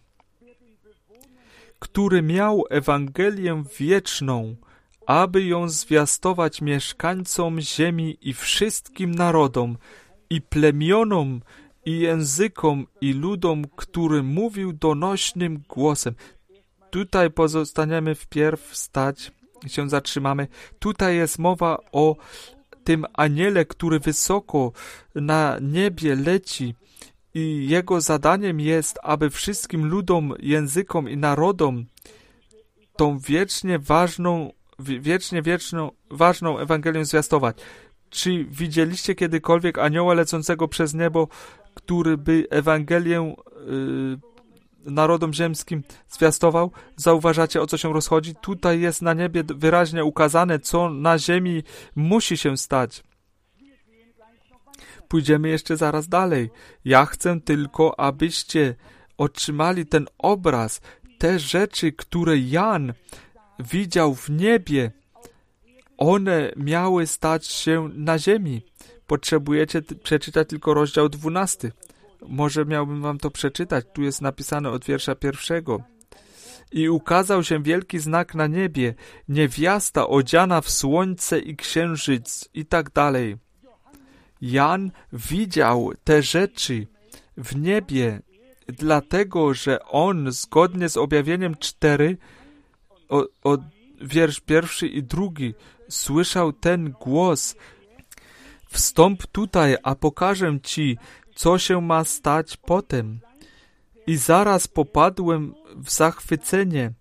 który miał Ewangelię wieczną, aby ją zwiastować mieszkańcom ziemi i wszystkim narodom, i plemionom, i językom, i ludom, który mówił donośnym głosem. Tutaj pozostaniemy wpierw stać, się zatrzymamy. Tutaj jest mowa o tym aniele, który wysoko na niebie leci i jego zadaniem jest, aby wszystkim ludom, językom i narodom tą wiecznie ważną, wiecznie wieczną, ważną Ewangelię zwiastować. Czy widzieliście kiedykolwiek anioła lecącego przez niebo, który by Ewangelię yy, narodom ziemskim zwiastował? Zauważacie, o co się rozchodzi? Tutaj jest na niebie wyraźnie ukazane, co na ziemi musi się stać. Pójdziemy jeszcze zaraz dalej. Ja chcę tylko, abyście otrzymali ten obraz, te rzeczy, które Jan widział w niebie. One miały stać się na ziemi. Potrzebujecie t- przeczytać tylko rozdział dwunasty. Może miałbym wam to przeczytać. Tu jest napisane od wiersza pierwszego. I ukazał się wielki znak na niebie, niewiasta odziana w słońce i księżyc i tak dalej. Jan widział te rzeczy w niebie, dlatego, że on zgodnie z objawieniem cztery, o, o, wiersz pierwszy i drugi, słyszał ten głos: wstąp tutaj, a pokażę ci, co się ma stać potem. I zaraz popadłem w zachwycenie.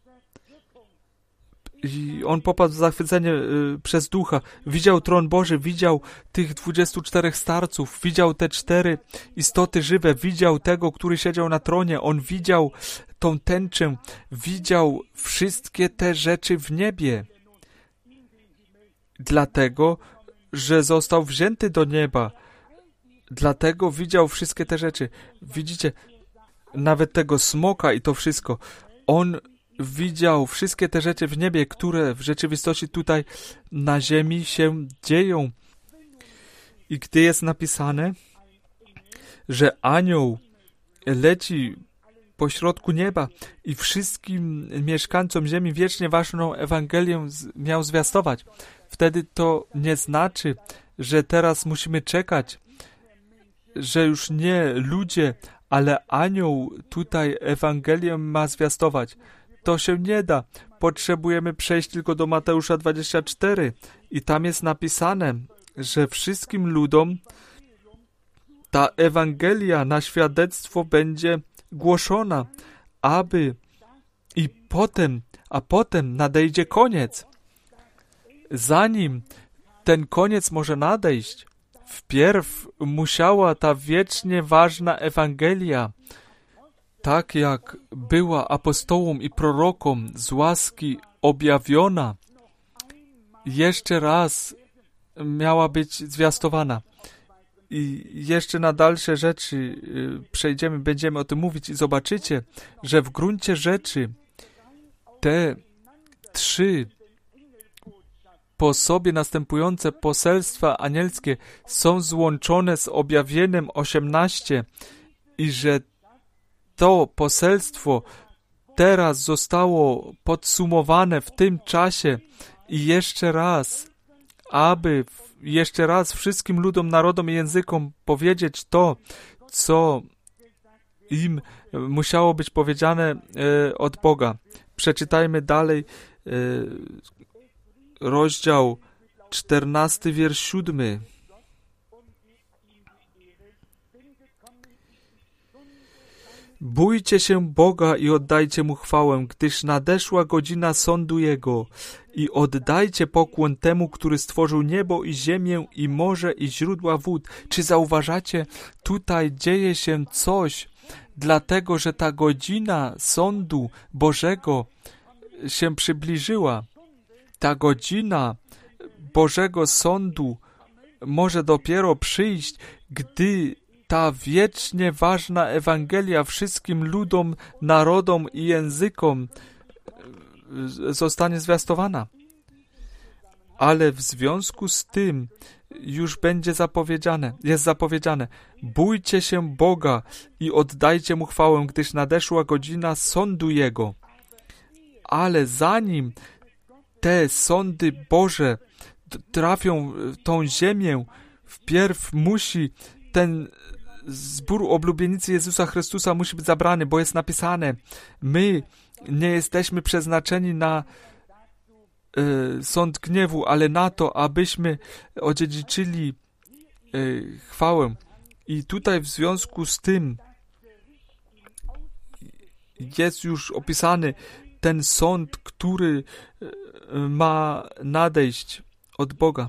I on popadł w zachwycenie y, przez ducha. Widział tron Boży, widział tych dwudziestu czterech starców, widział te cztery istoty żywe, widział tego, który siedział na tronie. On widział tą tęczę, widział wszystkie te rzeczy w niebie. Dlatego, że został wzięty do nieba. Dlatego widział wszystkie te rzeczy. Widzicie, nawet tego smoka i to wszystko. On widział wszystkie te rzeczy w niebie, które w rzeczywistości tutaj na ziemi się dzieją. I gdy jest napisane, że anioł leci po środku nieba i wszystkim mieszkańcom ziemi wiecznie ważną Ewangelię miał zwiastować, wtedy to nie znaczy, że teraz musimy czekać, że już nie ludzie, ale anioł tutaj Ewangelię ma zwiastować. To się nie da. Potrzebujemy przejść tylko do Mateusza dwudziestego czwartego i tam jest napisane, że wszystkim ludom ta Ewangelia na świadectwo będzie głoszona, aby i potem, a potem nadejdzie koniec. Zanim ten koniec może nadejść, wpierw musiała ta wiecznie ważna Ewangelia, tak jak była apostołom i prorokom z łaski objawiona, jeszcze raz miała być zwiastowana. I jeszcze na dalsze rzeczy przejdziemy, będziemy o tym mówić i zobaczycie, że w gruncie rzeczy te trzy po sobie następujące poselstwa anielskie są złączone z objawieniem osiemnaście i że to poselstwo teraz zostało podsumowane w tym czasie i jeszcze raz, aby jeszcze raz wszystkim ludom, narodom i językom powiedzieć to, co im musiało być powiedziane e, od Boga. Przeczytajmy dalej e, rozdział czternasty, wiersz siódmy. Bójcie się Boga i oddajcie Mu chwałę, gdyż nadeszła godzina sądu Jego. I oddajcie pokłon temu, który stworzył niebo i ziemię i morze i źródła wód. Czy zauważacie? Tutaj dzieje się coś, dlatego że ta godzina sądu Bożego się przybliżyła. Ta godzina Bożego sądu może dopiero przyjść, gdy ta wiecznie ważna Ewangelia wszystkim ludom, narodom i językom zostanie zwiastowana. Ale w związku z tym już będzie zapowiedziane, jest zapowiedziane: bójcie się Boga i oddajcie Mu chwałę, gdyż nadeszła godzina sądu Jego. Ale zanim te sądy Boże trafią w tą ziemię, wpierw musi ten zbór oblubienicy Jezusa Chrystusa musi być zabrany, bo jest napisane: my nie jesteśmy przeznaczeni na y, sąd gniewu, ale na to, abyśmy odziedziczyli y, chwałę. I tutaj w związku z tym jest już opisany ten sąd, który y, ma nadejść od Boga.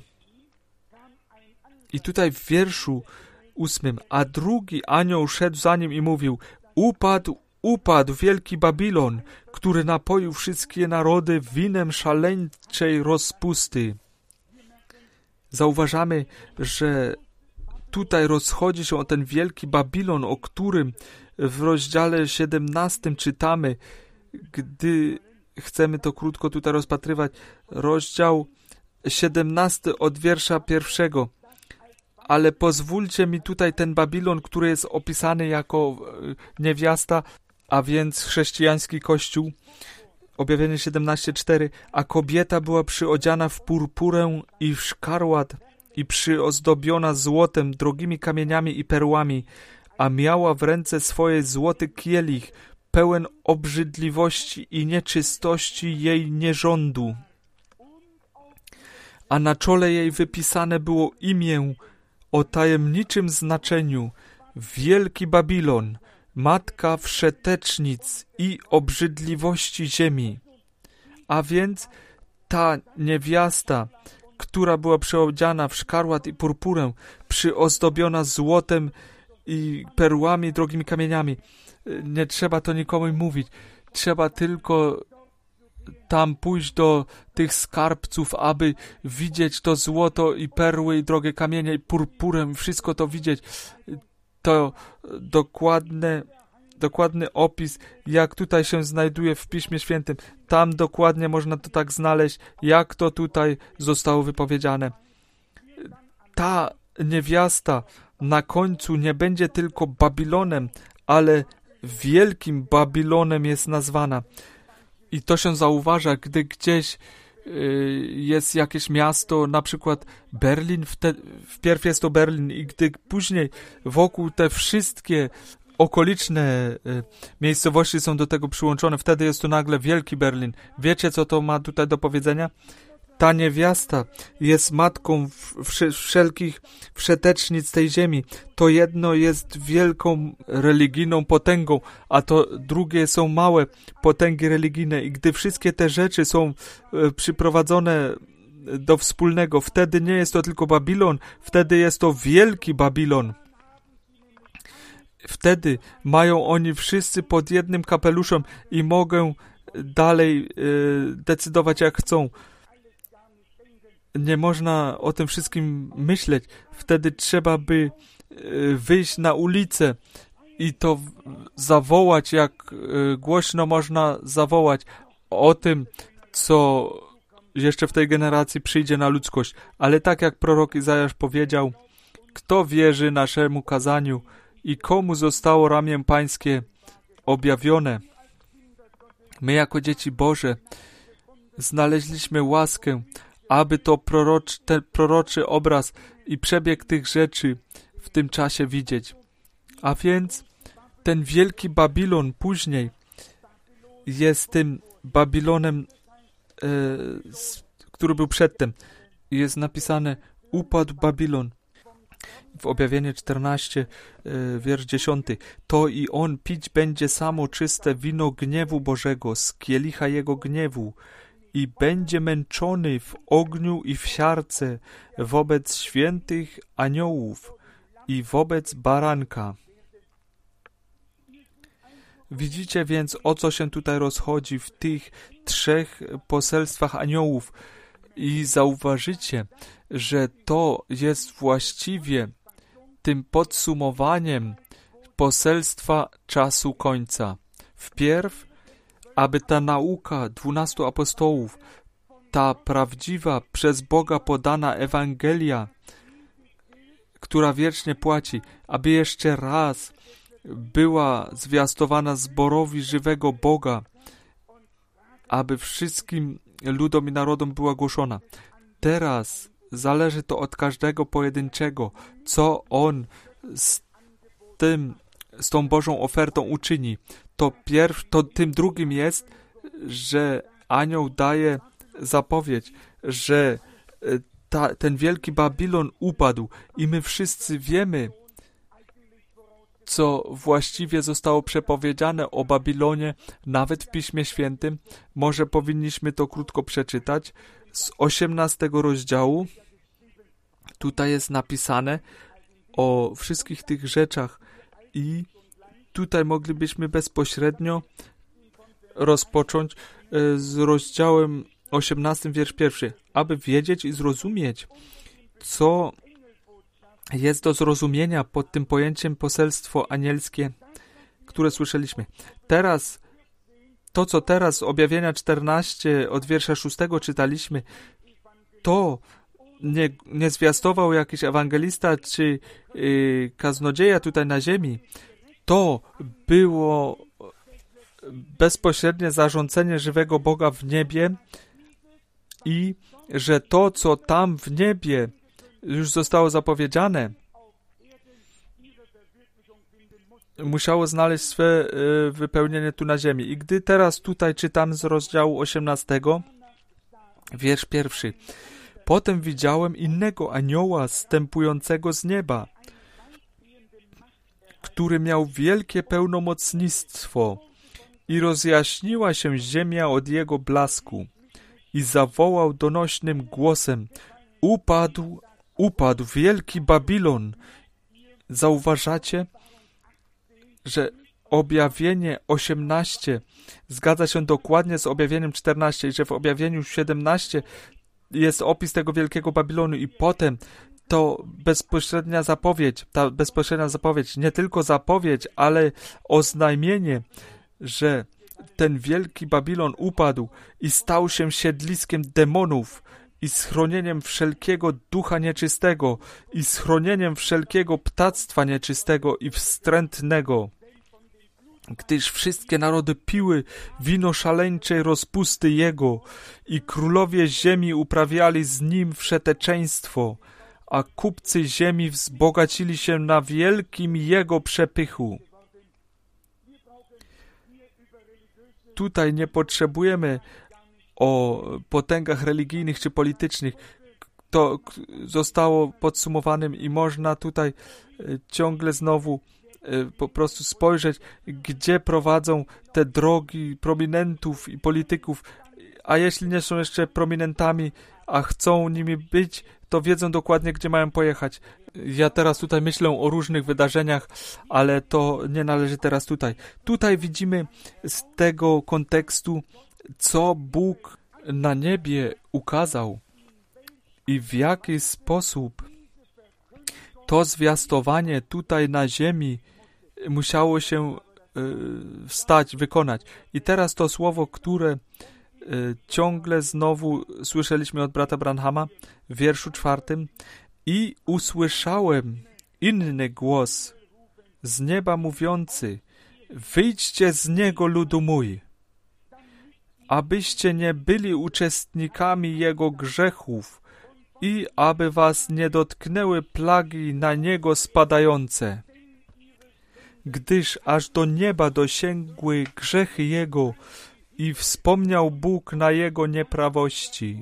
I tutaj w wierszu ósmym: a drugi anioł szedł za nim i mówił: upadł, upadł wielki Babilon, który napoił wszystkie narody winem szaleńczej rozpusty. Zauważamy, że tutaj rozchodzi się o ten wielki Babilon, o którym w rozdziale siedemnastym czytamy, gdy chcemy to krótko tutaj rozpatrywać. Rozdział siedemnasty od wiersza pierwszego. Ale pozwólcie mi tutaj ten Babilon, który jest opisany jako niewiasta, a więc chrześcijański kościół, Objawienie siedemnaście cztery, a kobieta była przyodziana w purpurę i w szkarłat i przyozdobiona złotem, drogimi kamieniami i perłami, a miała w ręce swojej złoty kielich, pełen obrzydliwości i nieczystości jej nierządu. A na czole jej wypisane było imię o tajemniczym znaczeniu: Wielki Babilon, matka wszetecznic i obrzydliwości ziemi. A więc ta niewiasta, która była przyodziana w szkarłat i purpurę, przyozdobiona złotem i perłami, drogimi kamieniami. Nie trzeba to nikomu mówić. Trzeba tylko tam pójść do tych skarbców, aby widzieć to złoto i perły i drogie kamienie i purpurę, wszystko to widzieć. To dokładne, dokładny opis, jak tutaj się znajduje w Piśmie Świętym. Tam dokładnie można to tak znaleźć, jak to tutaj zostało wypowiedziane. Ta niewiasta na końcu nie będzie tylko Babilonem, ale wielkim Babilonem jest nazwana. I to się zauważa, gdy gdzieś y, jest jakieś miasto, na przykład Berlin, wte, wpierw jest to Berlin i gdy później wokół te wszystkie okoliczne y, miejscowości są do tego przyłączone, wtedy jest to nagle wielki Berlin. Wiecie, co to ma tutaj do powiedzenia? Ta niewiasta jest matką wszelkich wszetecznic tej ziemi. To jedno jest wielką religijną potęgą, a to drugie są małe potęgi religijne. I gdy wszystkie te rzeczy są e, przyprowadzone do wspólnego, wtedy nie jest to tylko Babilon, wtedy jest to wielki Babilon. Wtedy mają oni wszyscy pod jednym kapeluszem i mogą dalej e, decydować jak chcą. Nie można o tym wszystkim myśleć. Wtedy trzeba by wyjść na ulicę i to zawołać, jak głośno można zawołać o tym, co jeszcze w tej generacji przyjdzie na ludzkość. Ale tak jak prorok Izajasz powiedział: kto wierzy naszemu kazaniu i komu zostało ramię pańskie objawione? My jako dzieci Boże znaleźliśmy łaskę, aby to proroczy, ten proroczy obraz i przebieg tych rzeczy w tym czasie widzieć. A więc ten wielki Babilon później jest tym Babilonem, e, który był przedtem. Jest napisane: upadł Babilon. W Objawienie czternaście, e, wiersz dziesiąty. To i on pić będzie samo czyste wino gniewu Bożego z kielicha jego gniewu, i będzie męczony w ogniu i w siarce wobec świętych aniołów i wobec baranka. Widzicie więc, o co się tutaj rozchodzi w tych trzech poselstwach aniołów i zauważycie, że to jest właściwie tym podsumowaniem poselstwa czasu końca. Wpierw, aby ta nauka dwunastu apostołów, ta prawdziwa, przez Boga podana Ewangelia, która wiecznie płaci, aby jeszcze raz była zwiastowana zborowi żywego Boga, aby wszystkim ludom i narodom była głoszona. Teraz zależy to od każdego pojedynczego, co on z tym, z tą Bożą ofertą uczyni. To pierw, to tym drugim jest, że anioł daje zapowiedź, że ta, ten wielki Babilon upadł i my wszyscy wiemy, co właściwie zostało przepowiedziane o Babilonie, nawet w Piśmie Świętym. Może powinniśmy to krótko przeczytać. Z osiemnastego rozdziału tutaj jest napisane o wszystkich tych rzeczach i tutaj moglibyśmy bezpośrednio rozpocząć z rozdziałem osiemnastym, wiersz pierwszy. Aby wiedzieć i zrozumieć, co jest do zrozumienia pod tym pojęciem poselstwo anielskie, które słyszeliśmy. Teraz, to co teraz z Objawienia czternaście od wiersza szóstego czytaliśmy, to nie, nie zwiastował jakiś ewangelista czy yy, kaznodzieja tutaj na ziemi. To było bezpośrednie zarządzenie żywego Boga w niebie i że to, co tam w niebie już zostało zapowiedziane, musiało znaleźć swe y, wypełnienie tu na ziemi. I gdy teraz tutaj czytam z rozdziału osiemnastego, wiersz pierwszy. Potem widziałem innego anioła zstępującego z nieba, który miał wielkie pełnomocnictwo i rozjaśniła się ziemia od jego blasku i zawołał donośnym głosem: upadł, upadł wielki Babilon. Zauważacie, że objawienie osiemnaście zgadza się dokładnie z objawieniem czternaście i że w objawieniu siedemnaście jest opis tego wielkiego Babilonu i potem to bezpośrednia zapowiedź, ta bezpośrednia zapowiedź, nie tylko zapowiedź, ale oznajmienie, że ten wielki Babilon upadł i stał się siedliskiem demonów i schronieniem wszelkiego ducha nieczystego i schronieniem wszelkiego ptactwa nieczystego i wstrętnego. Gdyż wszystkie narody piły wino szaleńczej rozpusty Jego i królowie ziemi uprawiali z Nim wszeteczeństwo, a kupcy ziemi wzbogacili się na wielkim Jego przepychu. Tutaj nie potrzebujemy o potęgach religijnych czy politycznych. To zostało podsumowanym i można tutaj ciągle znowu po prostu spojrzeć, gdzie prowadzą te drogi prominentów i polityków, a jeśli nie są jeszcze prominentami, a chcą nimi być, to wiedzą dokładnie, gdzie mają pojechać. Ja teraz tutaj myślę o różnych wydarzeniach, ale to nie należy teraz tutaj. Tutaj widzimy z tego kontekstu, co Bóg na niebie ukazał i w jaki sposób to zwiastowanie tutaj na ziemi musiało się y, stać, wykonać. I teraz to słowo, które y, ciągle znowu słyszeliśmy od brata Branhama w wierszu czwartym. I usłyszałem inny głos z nieba mówiący: wyjdźcie z niego, ludu mój, abyście nie byli uczestnikami jego grzechów i aby was nie dotknęły plagi na niego spadające. Gdyż aż do nieba dosięgły grzechy jego i wspomniał Bóg na jego nieprawości.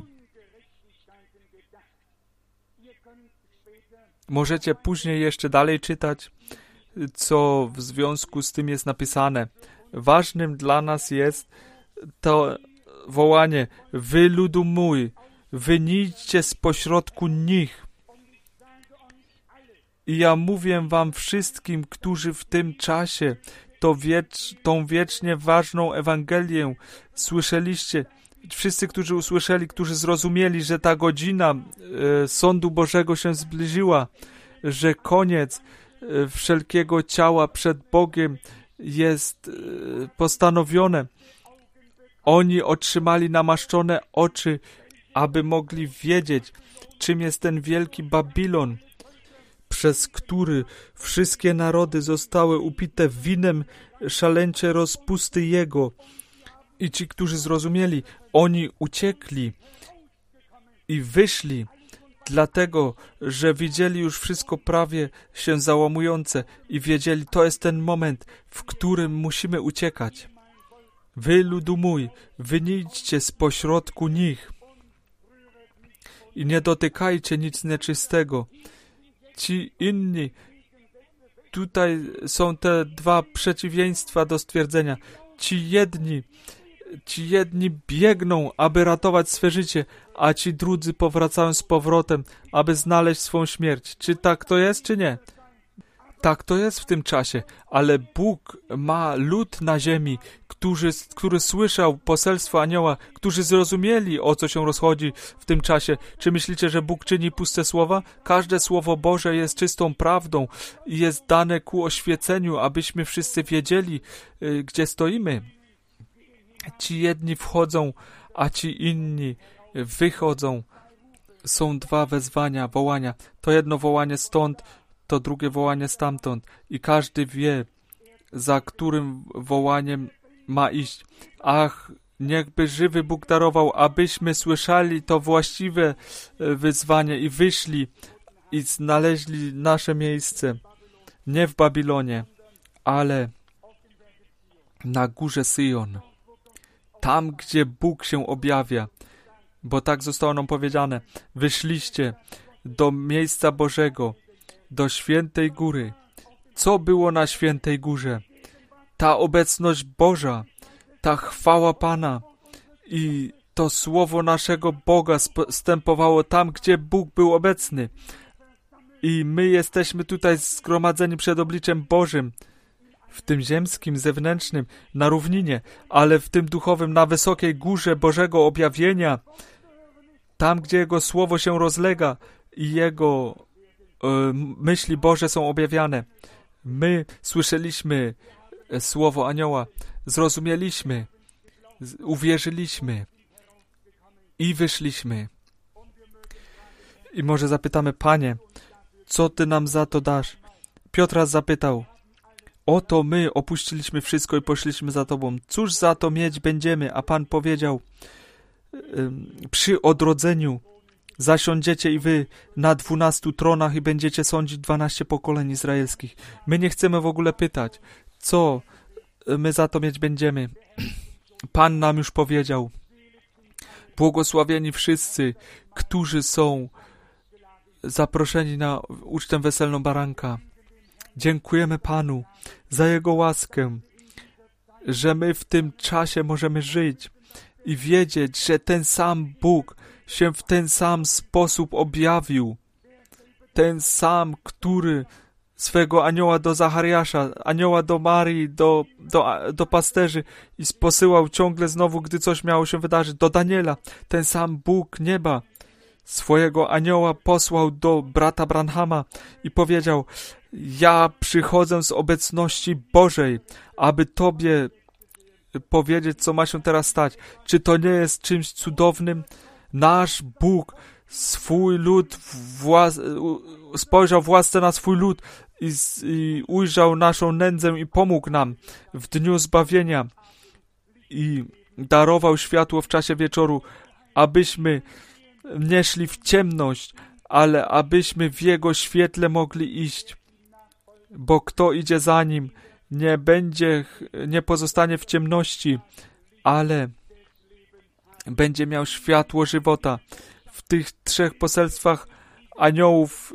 Możecie później jeszcze dalej czytać, co w związku z tym jest napisane. Ważnym dla nas jest to wołanie: wy, ludu mój, wynijdźcie z pośrodku nich. I ja mówię wam wszystkim, którzy w tym czasie to wiecz, tą wiecznie ważną Ewangelię słyszeliście, wszyscy, którzy usłyszeli, którzy zrozumieli, że ta godzina e, sądu Bożego się zbliżyła, że koniec wszelkiego ciała przed Bogiem jest postanowione. Oni otrzymali namaszczone oczy, aby mogli wiedzieć, czym jest ten wielki Babilon, przez który wszystkie narody zostały upite winem szaleńczej rozpusty Jego. I ci, którzy zrozumieli, oni uciekli i wyszli, dlatego, że widzieli już wszystko prawie się załamujące i wiedzieli, to jest ten moment, w którym musimy uciekać. Wy, ludu mój, wyjdźcie z pośrodku nich i nie dotykajcie nic nieczystego. Ci inni, tutaj są te dwa przeciwieństwa do stwierdzenia. Ci jedni, ci jedni biegną, aby ratować swe życie, a ci drudzy powracają z powrotem, aby znaleźć swą śmierć. Czy tak to jest, czy nie? Tak to jest w tym czasie, ale Bóg ma lud na ziemi, który, który słyszał poselstwo anioła, którzy zrozumieli, o co się rozchodzi w tym czasie. Czy myślicie, że Bóg czyni puste słowa? Każde słowo Boże jest czystą prawdą i jest dane ku oświeceniu, abyśmy wszyscy wiedzieli, y, gdzie stoimy. Ci jedni wchodzą, a ci inni wychodzą. Są dwa wezwania, wołania. To jedno wołanie stąd, to drugie wołanie stamtąd. I każdy wie, za którym wołaniem ma iść. Ach, niechby żywy Bóg darował, abyśmy słyszeli to właściwe wyzwanie i wyszli i znaleźli nasze miejsce. Nie w Babilonie, ale na górze Syjon. Tam, gdzie Bóg się objawia. Bo tak zostało nam powiedziane. Wyszliście do miejsca Bożego, do świętej góry. Co było na świętej górze? Ta obecność Boża, ta chwała Pana i to słowo naszego Boga stępowało tam, gdzie Bóg był obecny. I my jesteśmy tutaj zgromadzeni przed obliczem Bożym, w tym ziemskim, zewnętrznym, na równinie, ale w tym duchowym, na wysokiej górze Bożego objawienia, tam, gdzie Jego słowo się rozlega i Jego y, myśli Boże są objawiane. My słyszeliśmy słowo anioła, zrozumieliśmy, uwierzyliśmy i wyszliśmy. I może zapytamy, Panie, co Ty nam za to dasz? Piotr zapytał, oto my opuściliśmy wszystko i poszliśmy za Tobą. Cóż za to mieć będziemy? A Pan powiedział, przy odrodzeniu zasiądziecie i wy na dwunastu tronach i będziecie sądzić dwanaście pokoleń izraelskich. My nie chcemy w ogóle pytać, co my za to mieć będziemy. Pan nam już powiedział, błogosławieni wszyscy, którzy są zaproszeni na ucztę weselną baranka. Dziękujemy Panu za Jego łaskę, że my w tym czasie możemy żyć i wiedzieć, że ten sam Bóg się w ten sam sposób objawił. Ten sam, który swego anioła do Zachariasza, anioła do Marii, do, do, do pasterzy i posyłał ciągle znowu, gdy coś miało się wydarzyć, do Daniela. Ten sam Bóg nieba swojego anioła posłał do brata Branhama i powiedział, ja przychodzę z obecności Bożej, aby Tobie powiedzieć, co ma się teraz stać. Czy to nie jest czymś cudownym? Nasz Bóg swój lud włas... spojrzał w łasce na swój lud i, i ujrzał naszą nędzę i pomógł nam w dniu zbawienia i darował światło w czasie wieczoru, abyśmy nie szli w ciemność, ale abyśmy w Jego świetle mogli iść. Bo kto idzie za Nim, nie będzie, nie pozostanie w ciemności, ale będzie miał światło żywota. W tych trzech poselstwach aniołów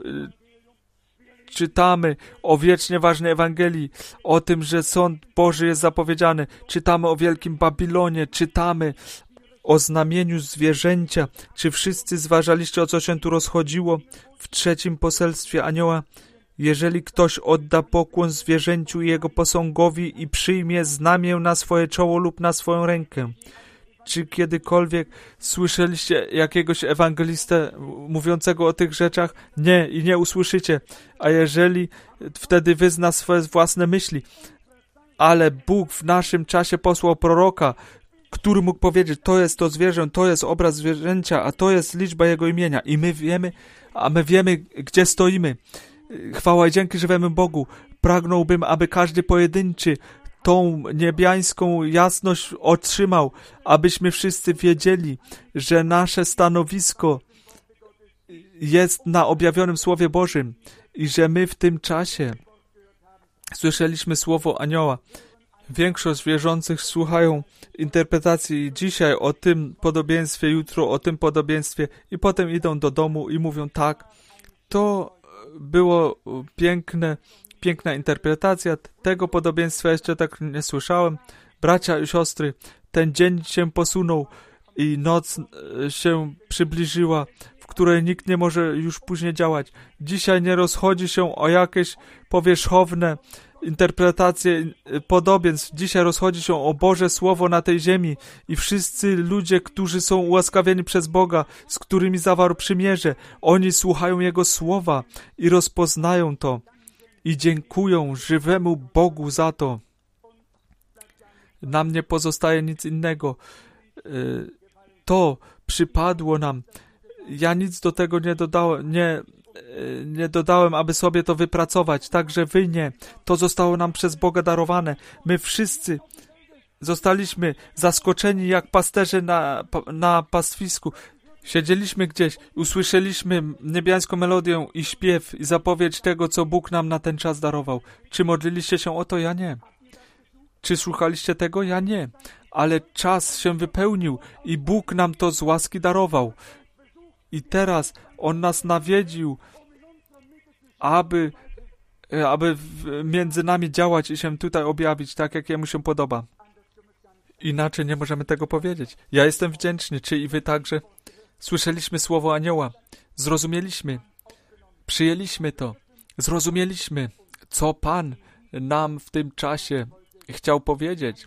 czytamy o wiecznie ważnej Ewangelii, o tym, że sąd Boży jest zapowiedziany. Czytamy o wielkim Babilonie, czytamy o znamieniu zwierzęcia. Czy wszyscy zważaliście, o co się tu rozchodziło? W trzecim poselstwie anioła, jeżeli ktoś odda pokłon zwierzęciu i jego posągowi i przyjmie znamię na swoje czoło lub na swoją rękę, Czy kiedykolwiek słyszeliście jakiegoś ewangelistę mówiącego o tych rzeczach? Nie, i nie usłyszycie. A jeżeli, wtedy wyzna swoje własne myśli. Ale Bóg w naszym czasie posłał proroka, który mógł powiedzieć, to jest to zwierzę, to jest obraz zwierzęcia, a to jest liczba jego imienia. I my wiemy, a my wiemy, gdzie stoimy. Chwała i dzięki żywemu Bogu. Pragnąłbym, aby każdy pojedynczy tą niebiańską jasność otrzymał, abyśmy wszyscy wiedzieli, że nasze stanowisko jest na objawionym Słowie Bożym i że my w tym czasie słyszeliśmy słowo anioła. Większość wierzących słuchają interpretacji dzisiaj o tym podobieństwie, jutro o tym podobieństwie i potem idą do domu i mówią tak, to było piękne, piękna interpretacja tego podobieństwa, jeszcze tak nie słyszałem. Bracia i siostry, ten dzień się posunął i noc się przybliżyła, w której nikt nie może już później działać. Dzisiaj nie rozchodzi się o jakieś powierzchowne interpretacje podobieństw. Dzisiaj rozchodzi się o Boże Słowo na tej ziemi i wszyscy ludzie, którzy są ułaskawieni przez Boga, z którymi zawarł przymierze, oni słuchają Jego Słowa i rozpoznają to i dziękują żywemu Bogu za to. Nam nie pozostaje nic innego. To przypadło nam. Ja nic do tego nie dodałem, nie nie dodałem, aby sobie to wypracować, także wy nie. To zostało nam przez Boga darowane. My wszyscy zostaliśmy zaskoczeni jak pasterze na, na pastwisku. Siedzieliśmy gdzieś, usłyszeliśmy niebiańską melodię i śpiew i zapowiedź tego, co Bóg nam na ten czas darował. Czy modliliście się o to? Ja nie. Czy słuchaliście tego? Ja nie. Ale czas się wypełnił i Bóg nam to z łaski darował. I teraz On nas nawiedził, aby, aby między nami działać i się tutaj objawić, tak jak Jemu się podoba. Inaczej nie możemy tego powiedzieć. Ja jestem wdzięczny, czy i wy także? Słyszeliśmy słowo anioła, zrozumieliśmy, przyjęliśmy to, zrozumieliśmy, co Pan nam w tym czasie chciał powiedzieć.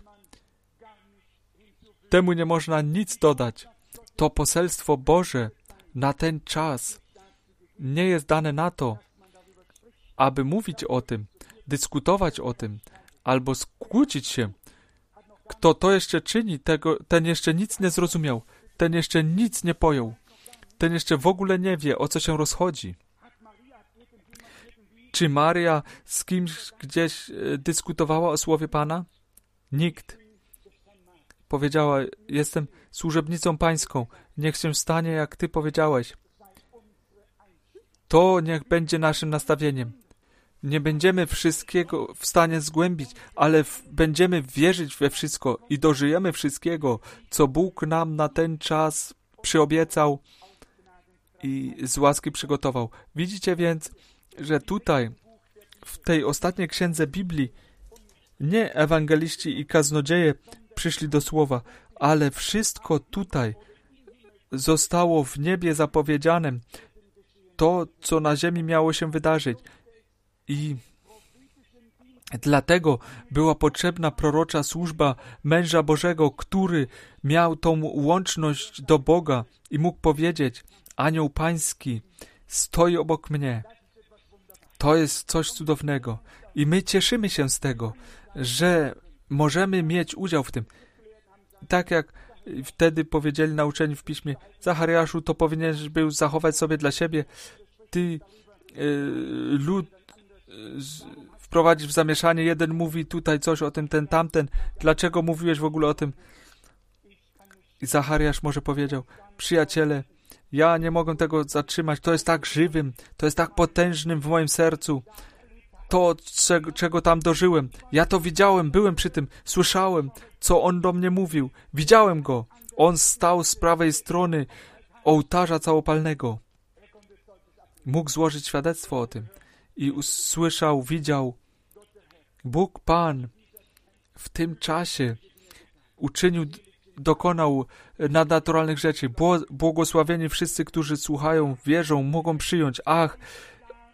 Temu nie można nic dodać. To poselstwo Boże na ten czas nie jest dane na to, aby mówić o tym, dyskutować o tym, albo skłócić się. Kto to jeszcze czyni, tego, ten jeszcze nic nie zrozumiał, ten jeszcze nic nie pojął, ten jeszcze w ogóle nie wie, o co się rozchodzi. Czy Maria z kimś gdzieś dyskutowała o słowie Pana? Nikt. Powiedziała, jestem służebnicą pańską, niech się stanie, jak Ty powiedziałeś. To niech będzie naszym nastawieniem. Nie będziemy wszystkiego w stanie zgłębić, ale w, będziemy wierzyć we wszystko i dożyjemy wszystkiego, co Bóg nam na ten czas przyobiecał i z łaski przygotował. Widzicie więc, że tutaj, w tej ostatniej księdze Biblii, nie ewangeliści i kaznodzieje przyszli do słowa, ale wszystko tutaj zostało w niebie zapowiedziane, to, co na ziemi miało się wydarzyć. I dlatego była potrzebna prorocza służba męża Bożego, który miał tą łączność do Boga i mógł powiedzieć, anioł pański stoi obok mnie. To jest coś cudownego. I my cieszymy się z tego, że możemy mieć udział w tym. Tak jak wtedy powiedzieli nauczeni w piśmie, Zachariaszu, to powinieneś był zachować sobie dla siebie. Ty yy, lud yy, wprowadzisz w zamieszanie. Jeden mówi tutaj coś o tym, ten tamten. Dlaczego mówiłeś w ogóle o tym? I Zachariasz może powiedział, przyjaciele, ja nie mogę tego zatrzymać. To jest tak żywym, to jest tak potężnym w moim sercu. To, czego, czego tam dożyłem. Ja to widziałem, byłem przy tym, słyszałem, co on do mnie mówił. Widziałem go. On stał z prawej strony ołtarza całopalnego. Mógł złożyć świadectwo o tym. I usłyszał, widział. Bóg Pan w tym czasie uczynił, dokonał nadnaturalnych rzeczy. Błogosławieni wszyscy, którzy słuchają, wierzą, mogą przyjąć. Ach,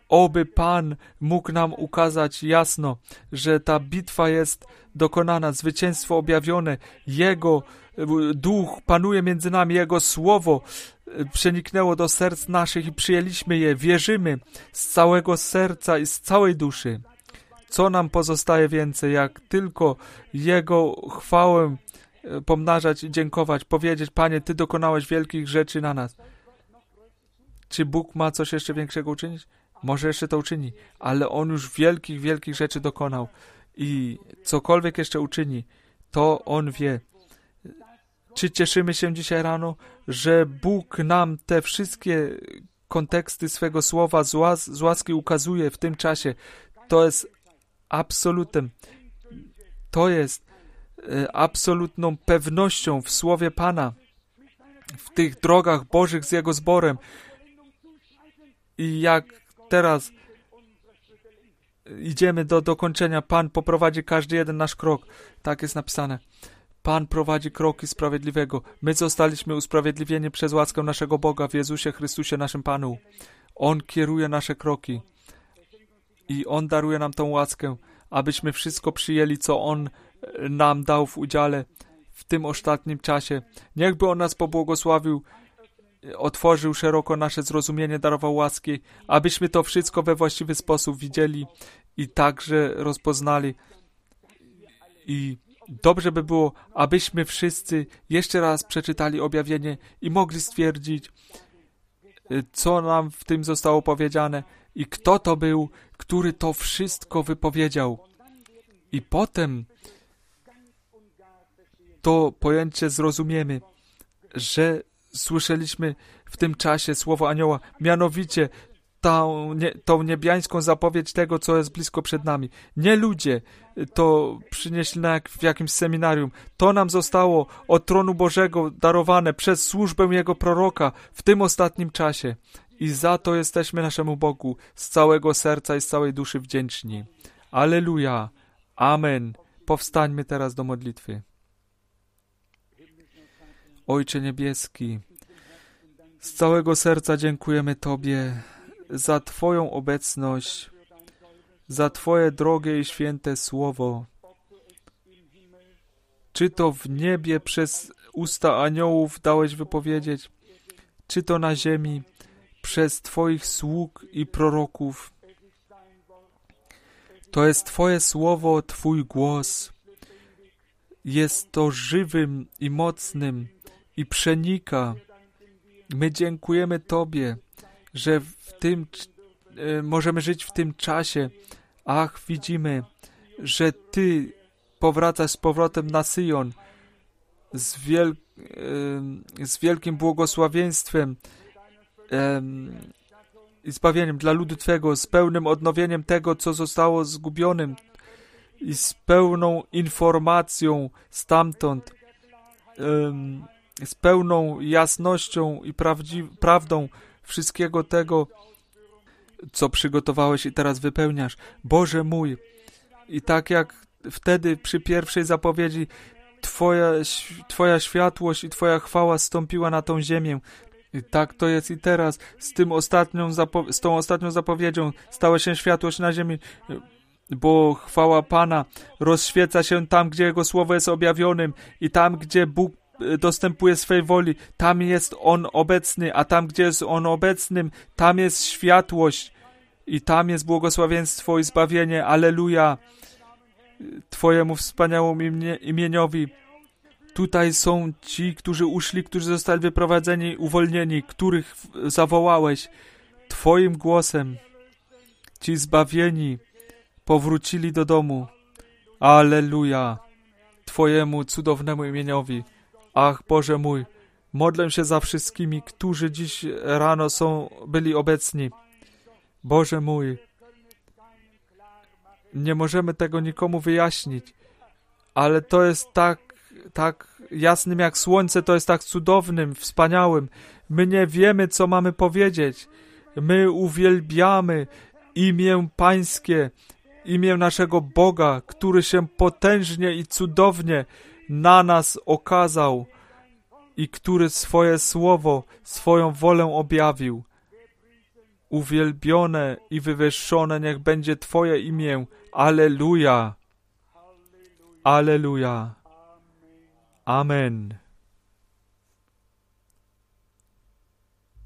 Oby Pan mógł nam ukazać jasno, że ta bitwa jest dokonana, zwycięstwo objawione, Jego Duch panuje między nami, Jego Słowo przeniknęło do serc naszych i przyjęliśmy je, wierzymy z całego serca i z całej duszy. Co nam pozostaje więcej, jak tylko Jego chwałę pomnażać i dziękować, powiedzieć: Panie, Ty dokonałeś wielkich rzeczy na nas. Czy Bóg ma coś jeszcze większego uczynić? Może jeszcze to uczyni, ale On już wielkich, wielkich rzeczy dokonał i cokolwiek jeszcze uczyni, to On wie. Czy cieszymy się dzisiaj rano, że Bóg nam te wszystkie konteksty swego słowa z, łas, z łaski ukazuje w tym czasie? To jest absolutem. To jest e, absolutną pewnością w Słowie Pana, w tych drogach Bożych z Jego zborem. I jak teraz idziemy do dokończenia, Pan poprowadzi każdy jeden nasz krok. Tak jest napisane. Pan prowadzi kroki sprawiedliwego. My zostaliśmy usprawiedliwieni przez łaskę naszego Boga w Jezusie Chrystusie, naszym Panu. On kieruje nasze kroki i On daruje nam tą łaskę, abyśmy wszystko przyjęli, co On nam dał w udziale w tym ostatnim czasie. Niechby On nas pobłogosławił, otworzył szeroko nasze zrozumienie, darował łaski, abyśmy to wszystko we właściwy sposób widzieli i także rozpoznali. I dobrze by było, abyśmy wszyscy jeszcze raz przeczytali objawienie i mogli stwierdzić, co nam w tym zostało powiedziane i kto to był, który to wszystko wypowiedział. I potem to pojęcie zrozumiemy, że słyszeliśmy w tym czasie słowo anioła, mianowicie tą, nie, tą niebiańską zapowiedź tego, co jest blisko przed nami. Nie ludzie to przynieśli na jak, w jakimś seminarium. To nam zostało od tronu Bożego darowane przez służbę Jego proroka w tym ostatnim czasie. I za to jesteśmy naszemu Bogu z całego serca i z całej duszy wdzięczni. Alleluja. Amen. Powstańmy teraz do modlitwy. Ojcze Niebieski, z całego serca dziękujemy Tobie za Twoją obecność, za Twoje drogie i święte Słowo. Czy to w niebie przez usta aniołów dałeś wypowiedzieć, czy to na ziemi przez Twoich sług i proroków. To jest Twoje Słowo, Twój głos. Jest to żywym i mocnym i przenika. My dziękujemy Tobie, że w tym e, możemy żyć w tym czasie. Ach, widzimy, że Ty powracasz z powrotem na Syjon z, wiel, e, z wielkim błogosławieństwem e, i zbawieniem dla ludu Twego, z pełnym odnowieniem tego, co zostało zgubionym i z pełną informacją stamtąd, e, z pełną jasnością i prawdzi- prawdą wszystkiego tego, co przygotowałeś i teraz wypełniasz. Boże mój, i tak jak wtedy przy pierwszej zapowiedzi Twoja, Twoja światłość i Twoja chwała stąpiła na tą ziemię, i tak to jest i teraz z, tym ostatnią zapo- z tą ostatnią zapowiedzią stała się światłość na ziemi, bo chwała Pana rozświeca się tam, gdzie Jego Słowo jest objawionym i tam, gdzie Bóg dostępuje swej woli, tam jest On obecny, a tam, gdzie jest On obecnym, tam jest światłość i tam jest błogosławieństwo i zbawienie. Alleluja! Twojemu wspaniałemu imieniowi. Tutaj są ci, którzy uszli, którzy zostali wyprowadzeni, uwolnieni, których zawołałeś Twoim głosem. Ci zbawieni powrócili do domu. Alleluja! Twojemu cudownemu imieniowi. Ach, Boże mój, modlę się za wszystkimi, którzy dziś rano są, byli obecni. Boże mój, nie możemy tego nikomu wyjaśnić, ale to jest tak, tak jasnym jak słońce, to jest tak cudownym, wspaniałym. My nie wiemy, co mamy powiedzieć. My uwielbiamy imię Pańskie, imię naszego Boga, który się potężnie i cudownie na nas okazał i który swoje słowo, swoją wolę objawił. uwielbione i wywyższone niech będzie Twoje imię. Alleluja. Alleluja. Amen.